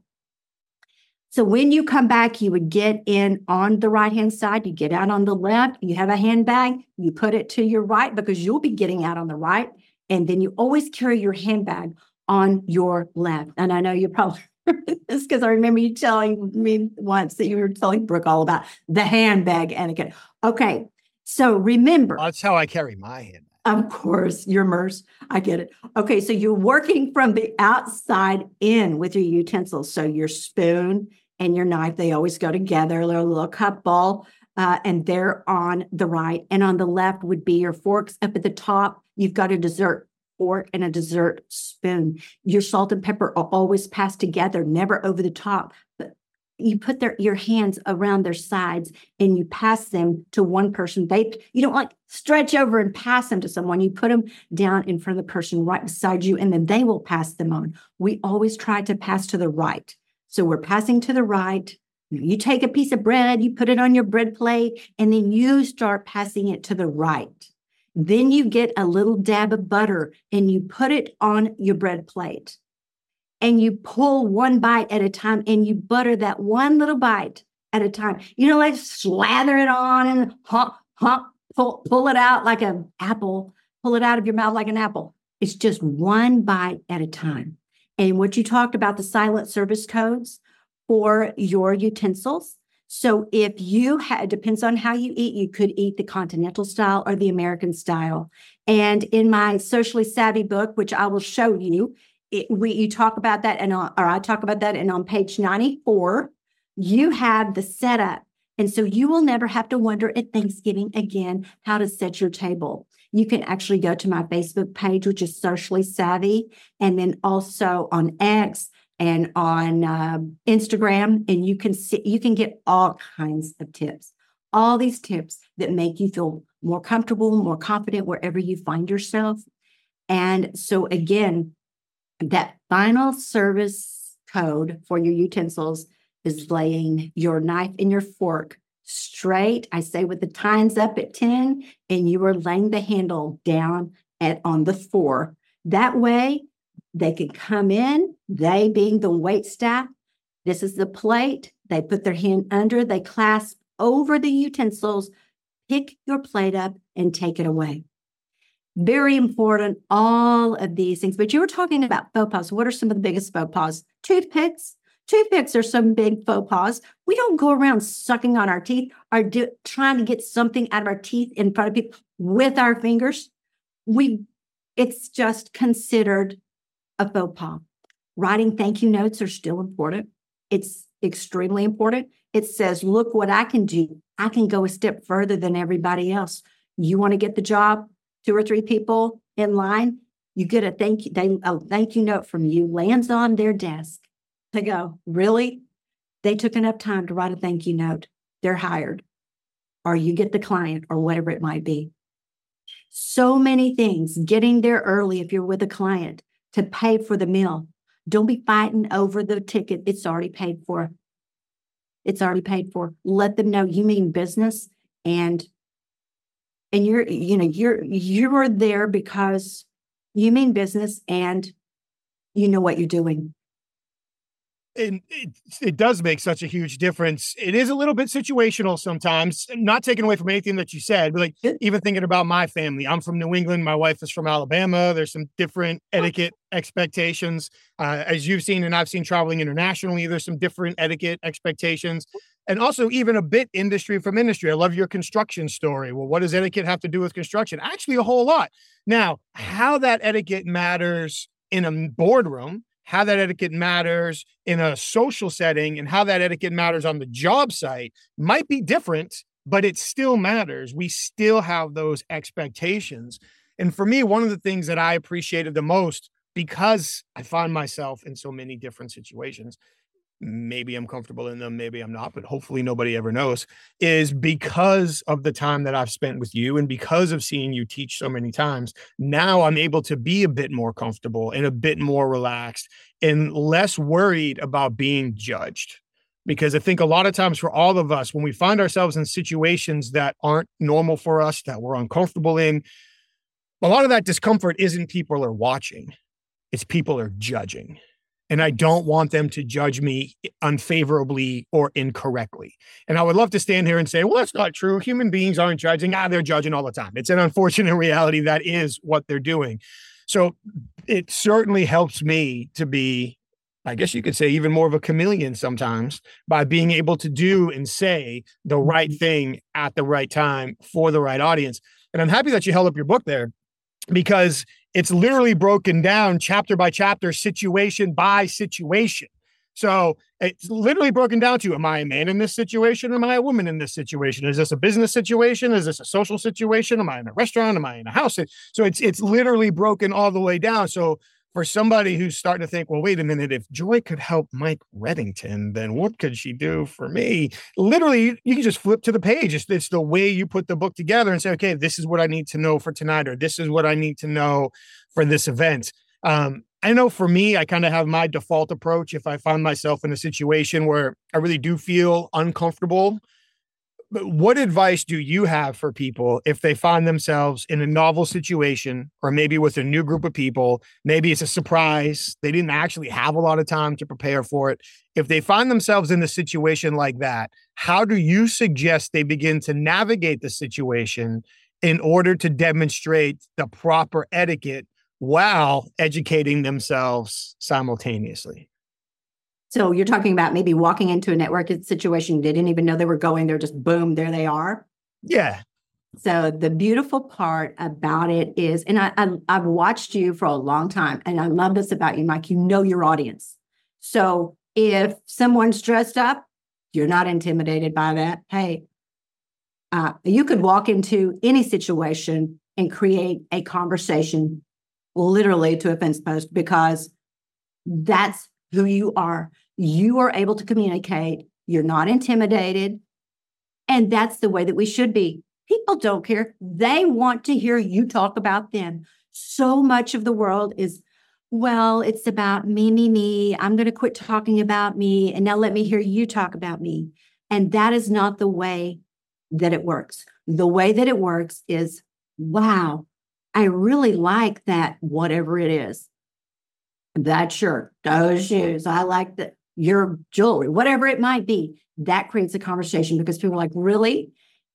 So when you come back, you would get in on the right-hand side, you get out on the left, you have a handbag, you put it to your right because you'll be getting out on the right. And then you always carry your handbag on your left. And I know you probably, it's because I remember you telling me once that you were telling Brooke all about the handbag etiquette. Okay. So remember. That's how I carry my handbag. Of course, you're immersed. I get it. Okay. So you're working from the outside in with your utensils. So your spoon and your knife, they always go together. They're a little couple, uh, and they're on the right. And on the left would be your forks. Up at the top, you've got a dessert fork and a dessert spoon. Your salt and pepper are always passed together, never over the top. But you put their your hands around their sides and you pass them to one person. They you don't like stretch over and pass them to someone. You put them down in front of the person right beside you, and then they will pass them on. We always try to pass to the right. So we're passing to the right. You take a piece of bread, you put it on your bread plate, and then you start passing it to the right. Then you get a little dab of butter and you put it on your bread plate. And you pull one bite at a time and you butter that one little bite at a time. You know, like slather it on and hump, hump, pull, pull it out like an apple. Pull it out of your mouth like an apple. It's just one bite at a time. And what you talked about, the silent service codes for your utensils. So if you had, depends on how you eat, you could eat the continental style or the American style. And in my Socially Savvy book, which I will show you, it, we you talk about that, and or I talk about that, and on page ninety-four, you have the setup. And so you will never have to wonder at Thanksgiving again how to set your table. You can actually go to my Facebook page, which is Socially Savvy, and then also on X and on uh, Instagram, and you can see, you can get all kinds of tips, all these tips that make you feel more comfortable, more confident wherever you find yourself. And so again, that final service code for your utensils is laying your knife and your fork straight. I say with the tines up at ten, and you are laying the handle down at on the four. That way, they can come in, they being the wait staff. This is the plate. They put their hand under, they clasp over the utensils, pick your plate up, and take it away. Very important, all of these things. But you were talking about faux pas. What are some of the biggest faux pas? Toothpicks. Toothpicks are some big faux pas. We don't go around sucking on our teeth or do, trying to get something out of our teeth in front of people with our fingers. We, it's just considered a faux pas. Writing thank you notes are still important. It's extremely important. It says, look what I can do. I can go a step further than everybody else. You want to get the job? Two or three people in line, you get a thank you, they, a thank you note from you, lands on their desk. They go, really? They took enough time to write a thank you note. They're hired. Or you get the client or whatever it might be. So many things. Getting there early if you're with a client to pay for the meal. Don't be fighting over the ticket. It's already paid for. It's already paid for. Let them know you mean business, and and you're, you know, you're you're there because you mean business and you know what you're doing. And it, it does make such a huge difference. It is a little bit situational sometimes, not taking away from anything that you said, but like even thinking about my family. I'm from New England. My wife is from Alabama. There's some different etiquette expectations. Uh, as you've seen, and I've seen traveling internationally, there's some different etiquette expectations. And also even a bit industry from industry. I love your construction story. Well, what does etiquette have to do with construction? Actually, a whole lot. Now, how that etiquette matters in a boardroom, how that etiquette matters in a social setting, and how that etiquette matters on the job site might be different, but it still matters. We still have those expectations. And for me, one of the things that I appreciated the most, because I find myself in so many different situations, maybe I'm comfortable in them, maybe I'm not, but hopefully nobody ever knows, is because of the time that I've spent with you and because of seeing you teach so many times, now I'm able to be a bit more comfortable and a bit more relaxed and less worried about being judged. Because I think a lot of times for all of us, when we find ourselves in situations that aren't normal for us, that we're uncomfortable in, a lot of that discomfort isn't people are watching, it's people are judging. And I don't want them to judge me unfavorably or incorrectly. And I would love to stand here and say, well, that's not true. Human beings aren't judging. Ah, they're judging all the time. It's an unfortunate reality. That is what they're doing. So it certainly helps me to be, I guess you could say, even more of a chameleon sometimes by being able to do and say the right thing at the right time for the right audience. And I'm happy that you held up your book there, because it's literally broken down chapter by chapter, situation by situation. So it's literally broken down to, am I a man in this situation? Am I a woman in this situation? Is this a business situation? Is this a social situation? Am I in a restaurant? Am I in a house? So it's, it's literally broken all the way down. So for somebody who's starting to think, well, wait a minute, if Joy could help Mike Reddington, then what could she do for me? Literally, you can just flip to the page. It's, it's the way you put the book together and say, okay, this is what I need to know for tonight, or this is what I need to know for this event. Um, I know for me, I kind of have my default approach. If I find myself in a situation where I really do feel uncomfortable, but what advice do you have for people if they find themselves in a novel situation, or maybe with a new group of people? Maybe it's a surprise. They didn't actually have a lot of time to prepare for it. If they find themselves in a situation like that, how do you suggest they begin to navigate the situation in order to demonstrate the proper etiquette while educating themselves simultaneously? So you're talking about maybe walking into a networking situation, they didn't even know they were going there, just boom, there they are. Yeah. So the beautiful part about it is, and I, I, I've watched you for a long time, and I love this about you, Mike, you know your audience. So if someone's dressed up, you're not intimidated by that. Hey, uh, you could walk into any situation and create a conversation literally to a fence post, because that's who you are. You are able to communicate. You're not intimidated. And that's the way that we should be. People don't care. They want to hear you talk about them. So much of the world is, well, it's about me, me, me. I'm going to quit talking about me. And now let me hear you talk about me. And that is not the way that it works. The way that it works is, wow, I really like that, whatever it is. That shirt, those shoes, I like the, your jewelry, whatever it might be. That creates a conversation, because people are like, really?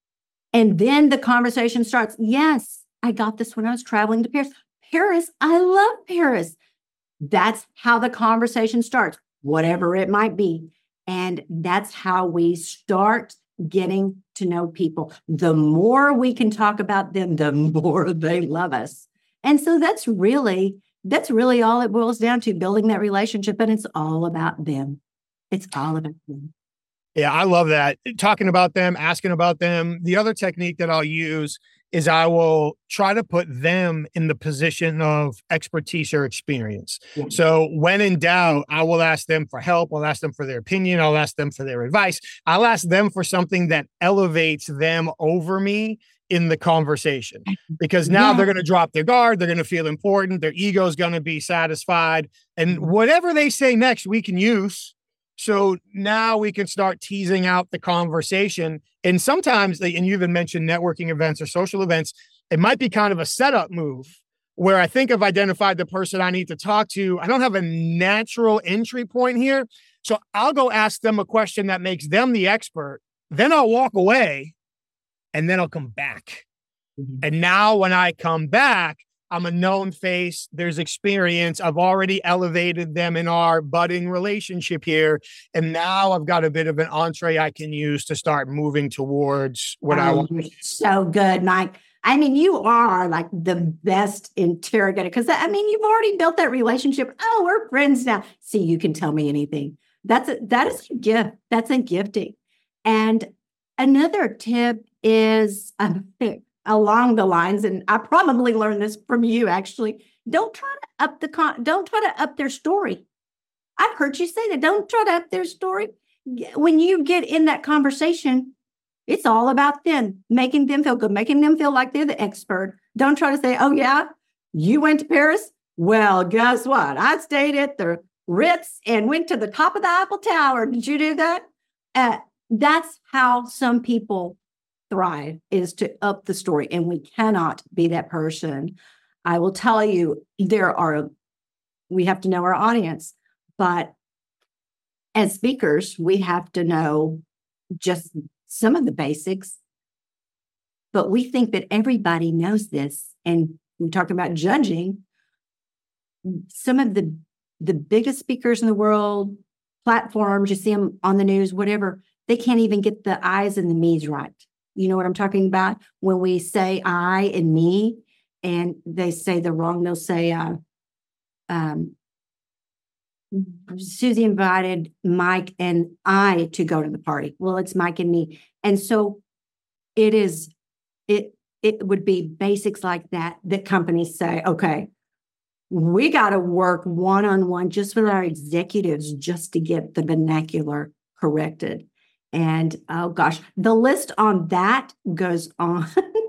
And then the conversation starts. Yes, I got this when I was traveling to Paris. Paris, I love Paris. That's how the conversation starts, whatever it might be. And that's how we start getting to know people. The more we can talk about them, the more they love us. And so that's really That's really all it boils down to, building that relationship. And it's all about them. It's all about them. Yeah, I love that. Talking about them, asking about them. The other technique that I'll use is I will try to put them in the position of expertise or experience. Yeah. So when in doubt, I will ask them for help. I'll ask them for their opinion. I'll ask them for their advice. I'll ask them for something that elevates them over me in the conversation, because now yeah. they're going to drop their guard. They're going to feel important. Their ego is going to be satisfied, and whatever they say next, we can use. So now we can start teasing out the conversation. And sometimes, and you even mentioned networking events or social events, it might be kind of a setup move where I think I've identified the person I need to talk to. I don't have a natural entry point here. So I'll go ask them a question that makes them the expert. Then I'll walk away. And then I'll come back. Mm-hmm. And now when I come back, I'm a known face. There's experience. I've already elevated them in our budding relationship here. And now I've got a bit of an entree I can use to start moving towards what oh, I want. So good, Mike. I mean, you are like the best interrogator, because I mean, you've already built that relationship. Oh, we're friends now. See, you can tell me anything. That's a, that is a gift. That's a gifting. And another tip is um, along the lines, and I probably learned this from you, actually. Don't try to up the con- don't try to up their story. I've heard you say that. Don't try to up their story. When you get in that conversation, it's all about them, making them feel good, making them feel like they're the expert. Don't try to say, oh, yeah, you went to Paris? Well, guess what? I stayed at the Ritz and went to the top of the Eiffel Tower. Did you do that? uh, that's how some people thrive, is to up the story. And we cannot be that person. I will tell you, there are, we have to know our audience, but as speakers, we have to know just some of the basics. But we think that everybody knows this. And we talk about judging. Some of the, the biggest speakers in the world, platforms, you see them on the news, whatever, they can't even get the I's and the me's right. You know what I'm talking about? When we say I and me, and they say the wrong, they'll say, uh, um, Susie invited Mike and I to go to the party. Well, it's Mike and me. And so it is, it, it would be basics like that, that companies say, okay, we got to work one-on-one just with our executives just to get the vernacular corrected. And oh gosh, the list on that goes on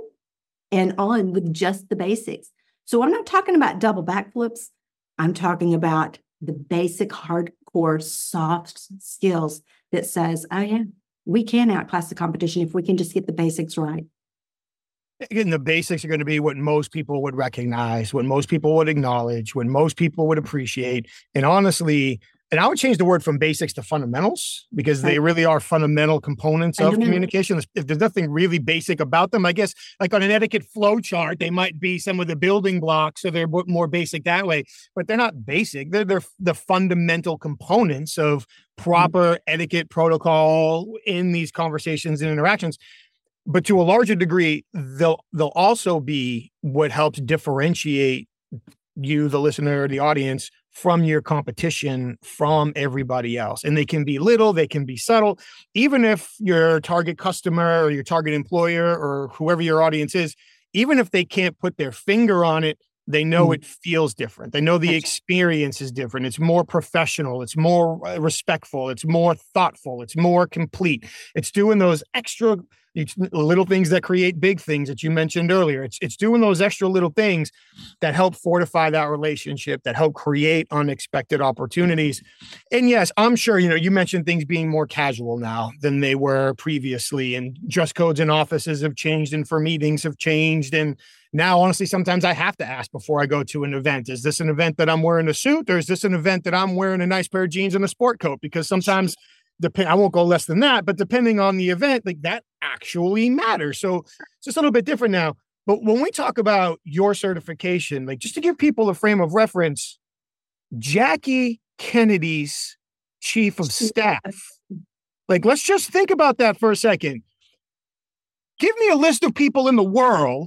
and on with just the basics. So I'm not talking about double backflips. I'm talking about the basic hardcore soft skills that says, oh yeah, we can outclass the competition if we can just get the basics right. Again, the basics are going to be what most people would recognize, what most people would acknowledge, what most people would appreciate. And honestly, and I would change the word from basics to fundamentals, because they really are fundamental components of communication. If there's nothing really basic about them, I guess, like on an etiquette flow chart, they might be some of the building blocks, so they're more basic that way, but they're not basic. They're, they're the fundamental components of proper etiquette protocol in these conversations and interactions. But to a larger degree, they'll they'll also be what helps differentiate you, the listener, the audience, from your competition, from everybody else. And they can be little, they can be subtle. Even if your target customer or your target employer or whoever your audience is, even if they can't put their finger on it, they know mm. it feels different. They know the experience is different. It's more professional. It's more respectful. It's more thoughtful. It's more complete. It's doing those extra little things that create big things that you mentioned earlier. It's it's doing those extra little things that help fortify that relationship, that help create unexpected opportunities. And yes, I'm sure, you know, you mentioned things being more casual now than they were previously, and dress codes in offices have changed, and for meetings have changed. And now, honestly, sometimes I have to ask before I go to an event, is this an event that I'm wearing a suit, or is this an event that I'm wearing a nice pair of jeans and a sport coat? Because sometimes Depend, I won't go less than that, but depending on the event, like that actually matters. So it's just a little bit different now. But when we talk about your certification, like just to give people a frame of reference, Jackie Kennedy's chief of staff, like let's just think about that for a second. Give me a list of people in the world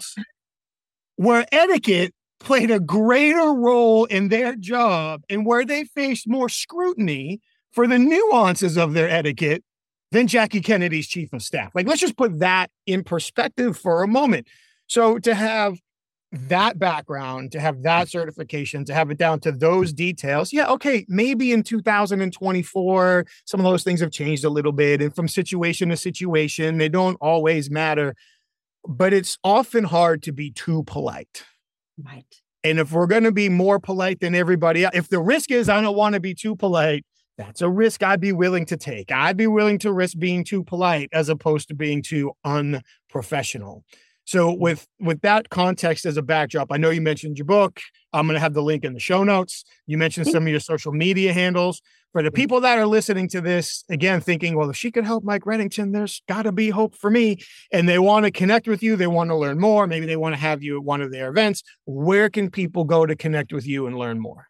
where etiquette played a greater role in their job and where they faced more scrutiny for the nuances of their etiquette than Jackie Kennedy's chief of staff. Like, let's just put that in perspective for a moment. So to have that background, to have that certification, to have it down to those details, yeah, okay, maybe in two thousand twenty-four, some of those things have changed a little bit, and from situation to situation, they don't always matter, but it's often hard to be too polite. Right. And if we're going to be more polite than everybody else, if the risk is I don't want to be too polite, that's a risk I'd be willing to take. I'd be willing to risk being too polite as opposed to being too unprofessional. So with, with that context as a backdrop, I know you mentioned your book. I'm going to have the link in the show notes. You mentioned some of your social media handles. For the people that are listening to this, again, thinking, well, if she could help Mike Reddington, there's got to be hope for me. And they want to connect with you. They want to learn more. Maybe they want to have you at one of their events. Where can people go to connect with you and learn more?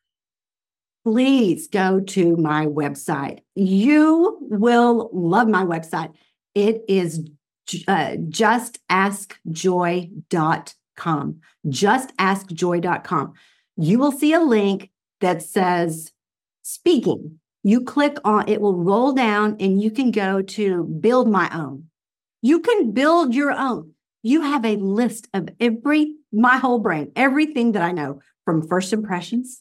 Please go to my website. You will love my website. It is uh, just ask joy dot com. just ask joy dot com. You will see a link that says speaking. You click on it, will roll down, and you can go to build my own. You can build your own. You have a list of every, my whole brain, everything that I know, from first impressions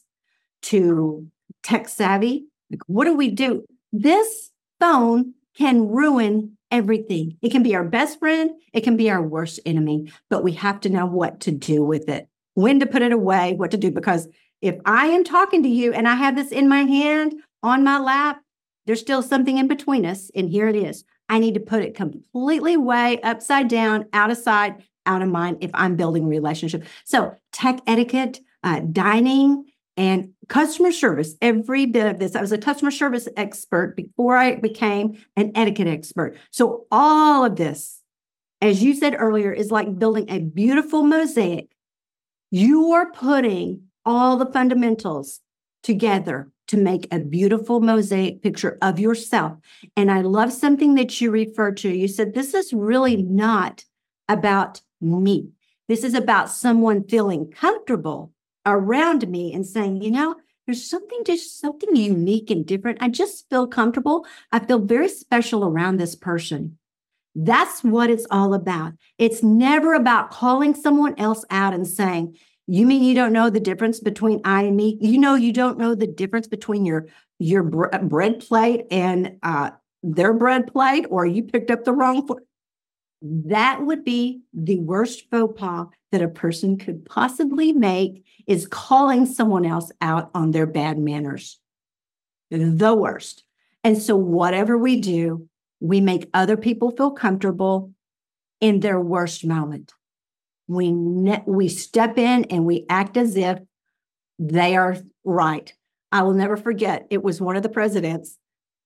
to tech savvy. Like, what do we do? This phone can ruin everything. It can be our best friend. It can be our worst enemy, but we have to know what to do with it, when to put it away, what to do. Because if I am talking to you and I have this in my hand on my lap, there's still something in between us. And here it is. I need to put it completely way upside down, out of sight, out of mind if I'm building a relationship. So tech etiquette, uh, dining, and customer service, every bit of this. I was a customer service expert before I became an etiquette expert. So all of this, as you said earlier, is like building a beautiful mosaic. You are putting all the fundamentals together to make a beautiful mosaic picture of yourself. And I love something that you referred to. You said, this is really not about me. This is about someone feeling comfortable around me and saying, you know, there's something just something unique and different. I just feel comfortable. I feel very special around this person. That's what it's all about. It's never about calling someone else out and saying, you mean you don't know the difference between I and me? You know, you don't know the difference between your, your bre- bread plate and uh, their bread plate, or you picked up the wrong foot. That would be the worst faux pas that a person could possibly make, is calling someone else out on their bad manners. The worst. And so whatever we do, we make other people feel comfortable in their worst moment. We ne- we step in and we act as if they are right. I will never forget, it was one of the presidents.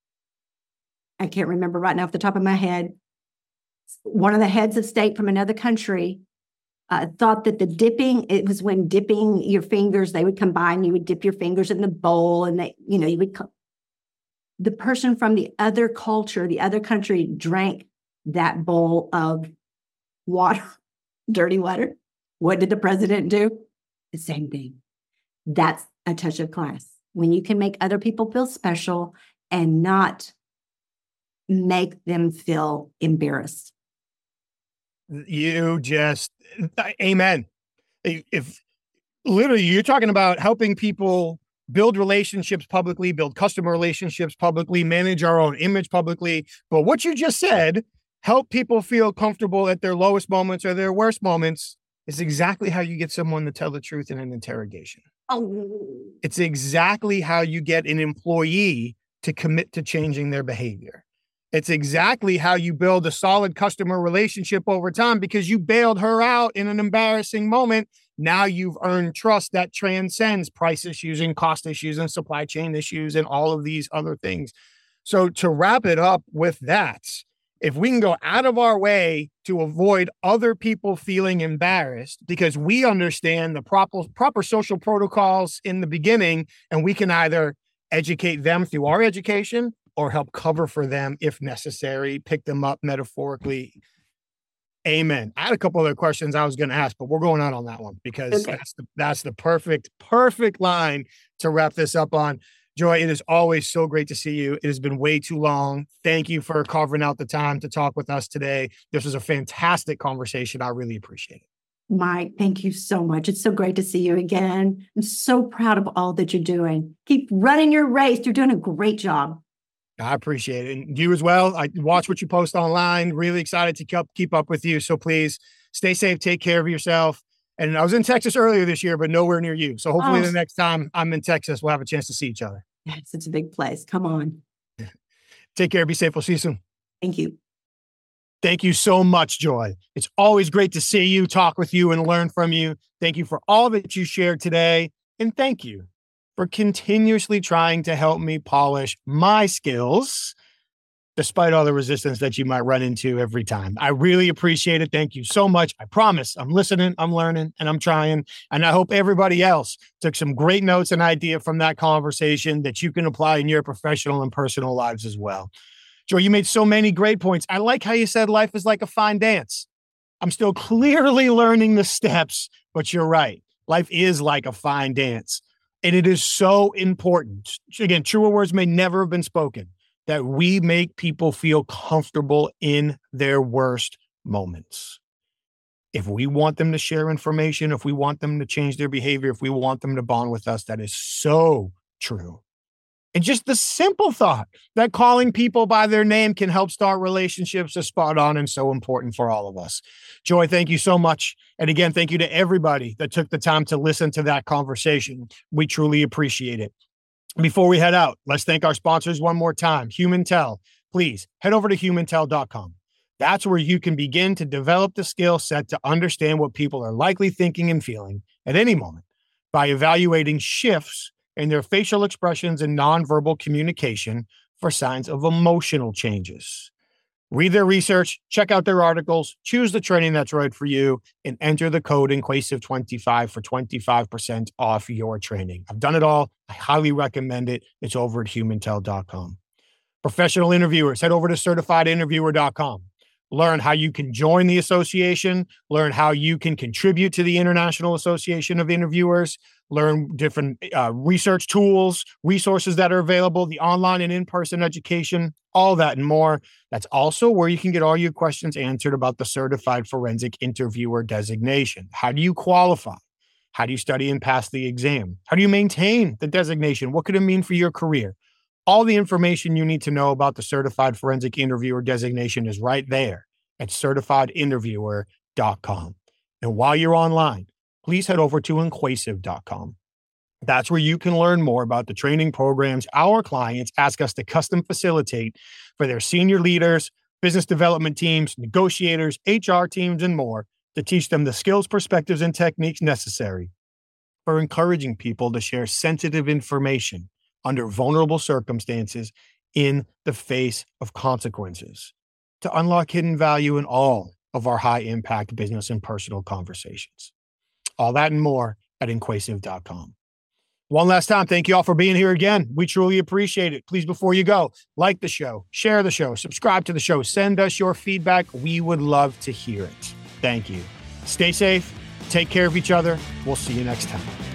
I can't remember right now off the top of my head. One of the heads of state from another country uh, thought that the dipping, it was when dipping your fingers, they would combine, you would dip your fingers in the bowl and they, you know, you would, co- the person from the other culture, the other country drank that bowl of water, dirty water. What did the president do? The same thing. That's a touch of class. When you can make other people feel special and not make them feel embarrassed. You just, amen. If literally you're talking about helping people build relationships publicly, build customer relationships publicly, manage our own image publicly. But what you just said, help people feel comfortable at their lowest moments or their worst moments, is exactly how you get someone to tell the truth in an interrogation. Oh. It's exactly how you get an employee to commit to changing their behavior. It's exactly how you build a solid customer relationship over time, because you bailed her out in an embarrassing moment. Now you've earned trust that transcends price issues and cost issues and supply chain issues and all of these other things. So to wrap it up with that, if we can go out of our way to avoid other people feeling embarrassed because we understand the proper, proper social protocols in the beginning, and we can either educate them through our education or help cover for them if necessary, pick them up metaphorically. Amen. I had a couple other questions I was going to ask, but we're going out on that one because Okay. that's the, that's the perfect, perfect line to wrap this up on. Joy, it is always so great to see you. It has been way too long. Thank you for carving out the time to talk with us today. This was a fantastic conversation. I really appreciate it. Mike, thank you so much. It's so great to see you again. I'm so proud of all that you're doing. Keep running your race. You're doing a great job. I appreciate it. And you as well. I watch what you post online. Really excited to keep, keep up with you. So please stay safe. Take care of yourself. And I was in Texas earlier this year, but nowhere near you. So hopefully Oh. the next time I'm in Texas, we'll have a chance to see each other. Yes, it's a big place. Come on. Take care. Be safe. We'll see you soon. Thank you. Thank you so much, Joy. It's always great to see you, talk with you, and learn from you. Thank you for all that you shared today. And thank you for continuously trying to help me polish my skills, despite all the resistance that you might run into every time. I really appreciate it. Thank you so much. I promise I'm listening, I'm learning, and I'm trying. And I hope everybody else took some great notes and idea from that conversation that you can apply in your professional and personal lives as well. Joy, you made so many great points. I like how you said life is like a fine dance. I'm still clearly learning the steps, but you're right. Life is like a fine dance. And it is so important. Again, truer words may never have been spoken, that we make people feel comfortable in their worst moments. If we want them to share information, if we want them to change their behavior, if we want them to bond with us, that is so true. And just the simple thought that calling people by their name can help start relationships is spot on and so important for all of us. Joy, thank you so much. And again, thank you to everybody that took the time to listen to that conversation. We truly appreciate it. Before we head out, let's thank our sponsors one more time. HumanTel. Please head over to human tel dot com. That's where you can begin to develop the skill set to understand what people are likely thinking and feeling at any moment by evaluating shifts in their facial expressions and nonverbal communication for signs of emotional changes. Read their research, check out their articles, choose the training that's right for you, and enter the code Inquasive twenty-five for twenty-five percent off your training. I've done it all. I highly recommend it. It's over at human tel dot com. Professional interviewers, head over to certified interviewer dot com. Learn how you can join the association, learn how you can contribute to the International Association of Interviewers, learn different uh, research tools, resources that are available, the online and in-person education, all that and more. That's also where you can get all your questions answered about the Certified Forensic Interviewer designation. How do you qualify? How do you study and pass the exam? How do you maintain the designation? What could it mean for your career? All the information you need to know about the Certified Forensic Interviewer designation is right there at certified interviewer dot com. And while you're online, please head over to inquasive dot com. That's where you can learn more about the training programs our clients ask us to custom facilitate for their senior leaders, business development teams, negotiators, H R teams, and more to teach them the skills, perspectives, and techniques necessary for encouraging people to share sensitive information under vulnerable circumstances in the face of consequences, to unlock hidden value in all of our high-impact business and personal conversations. All that and more at inquasive dot com. One last time, thank you all for being here again. We truly appreciate it. Please, before you go, like the show, share the show, subscribe to the show, send us your feedback. We would love to hear it. Thank you. Stay safe. Take care of each other. We'll see you next time.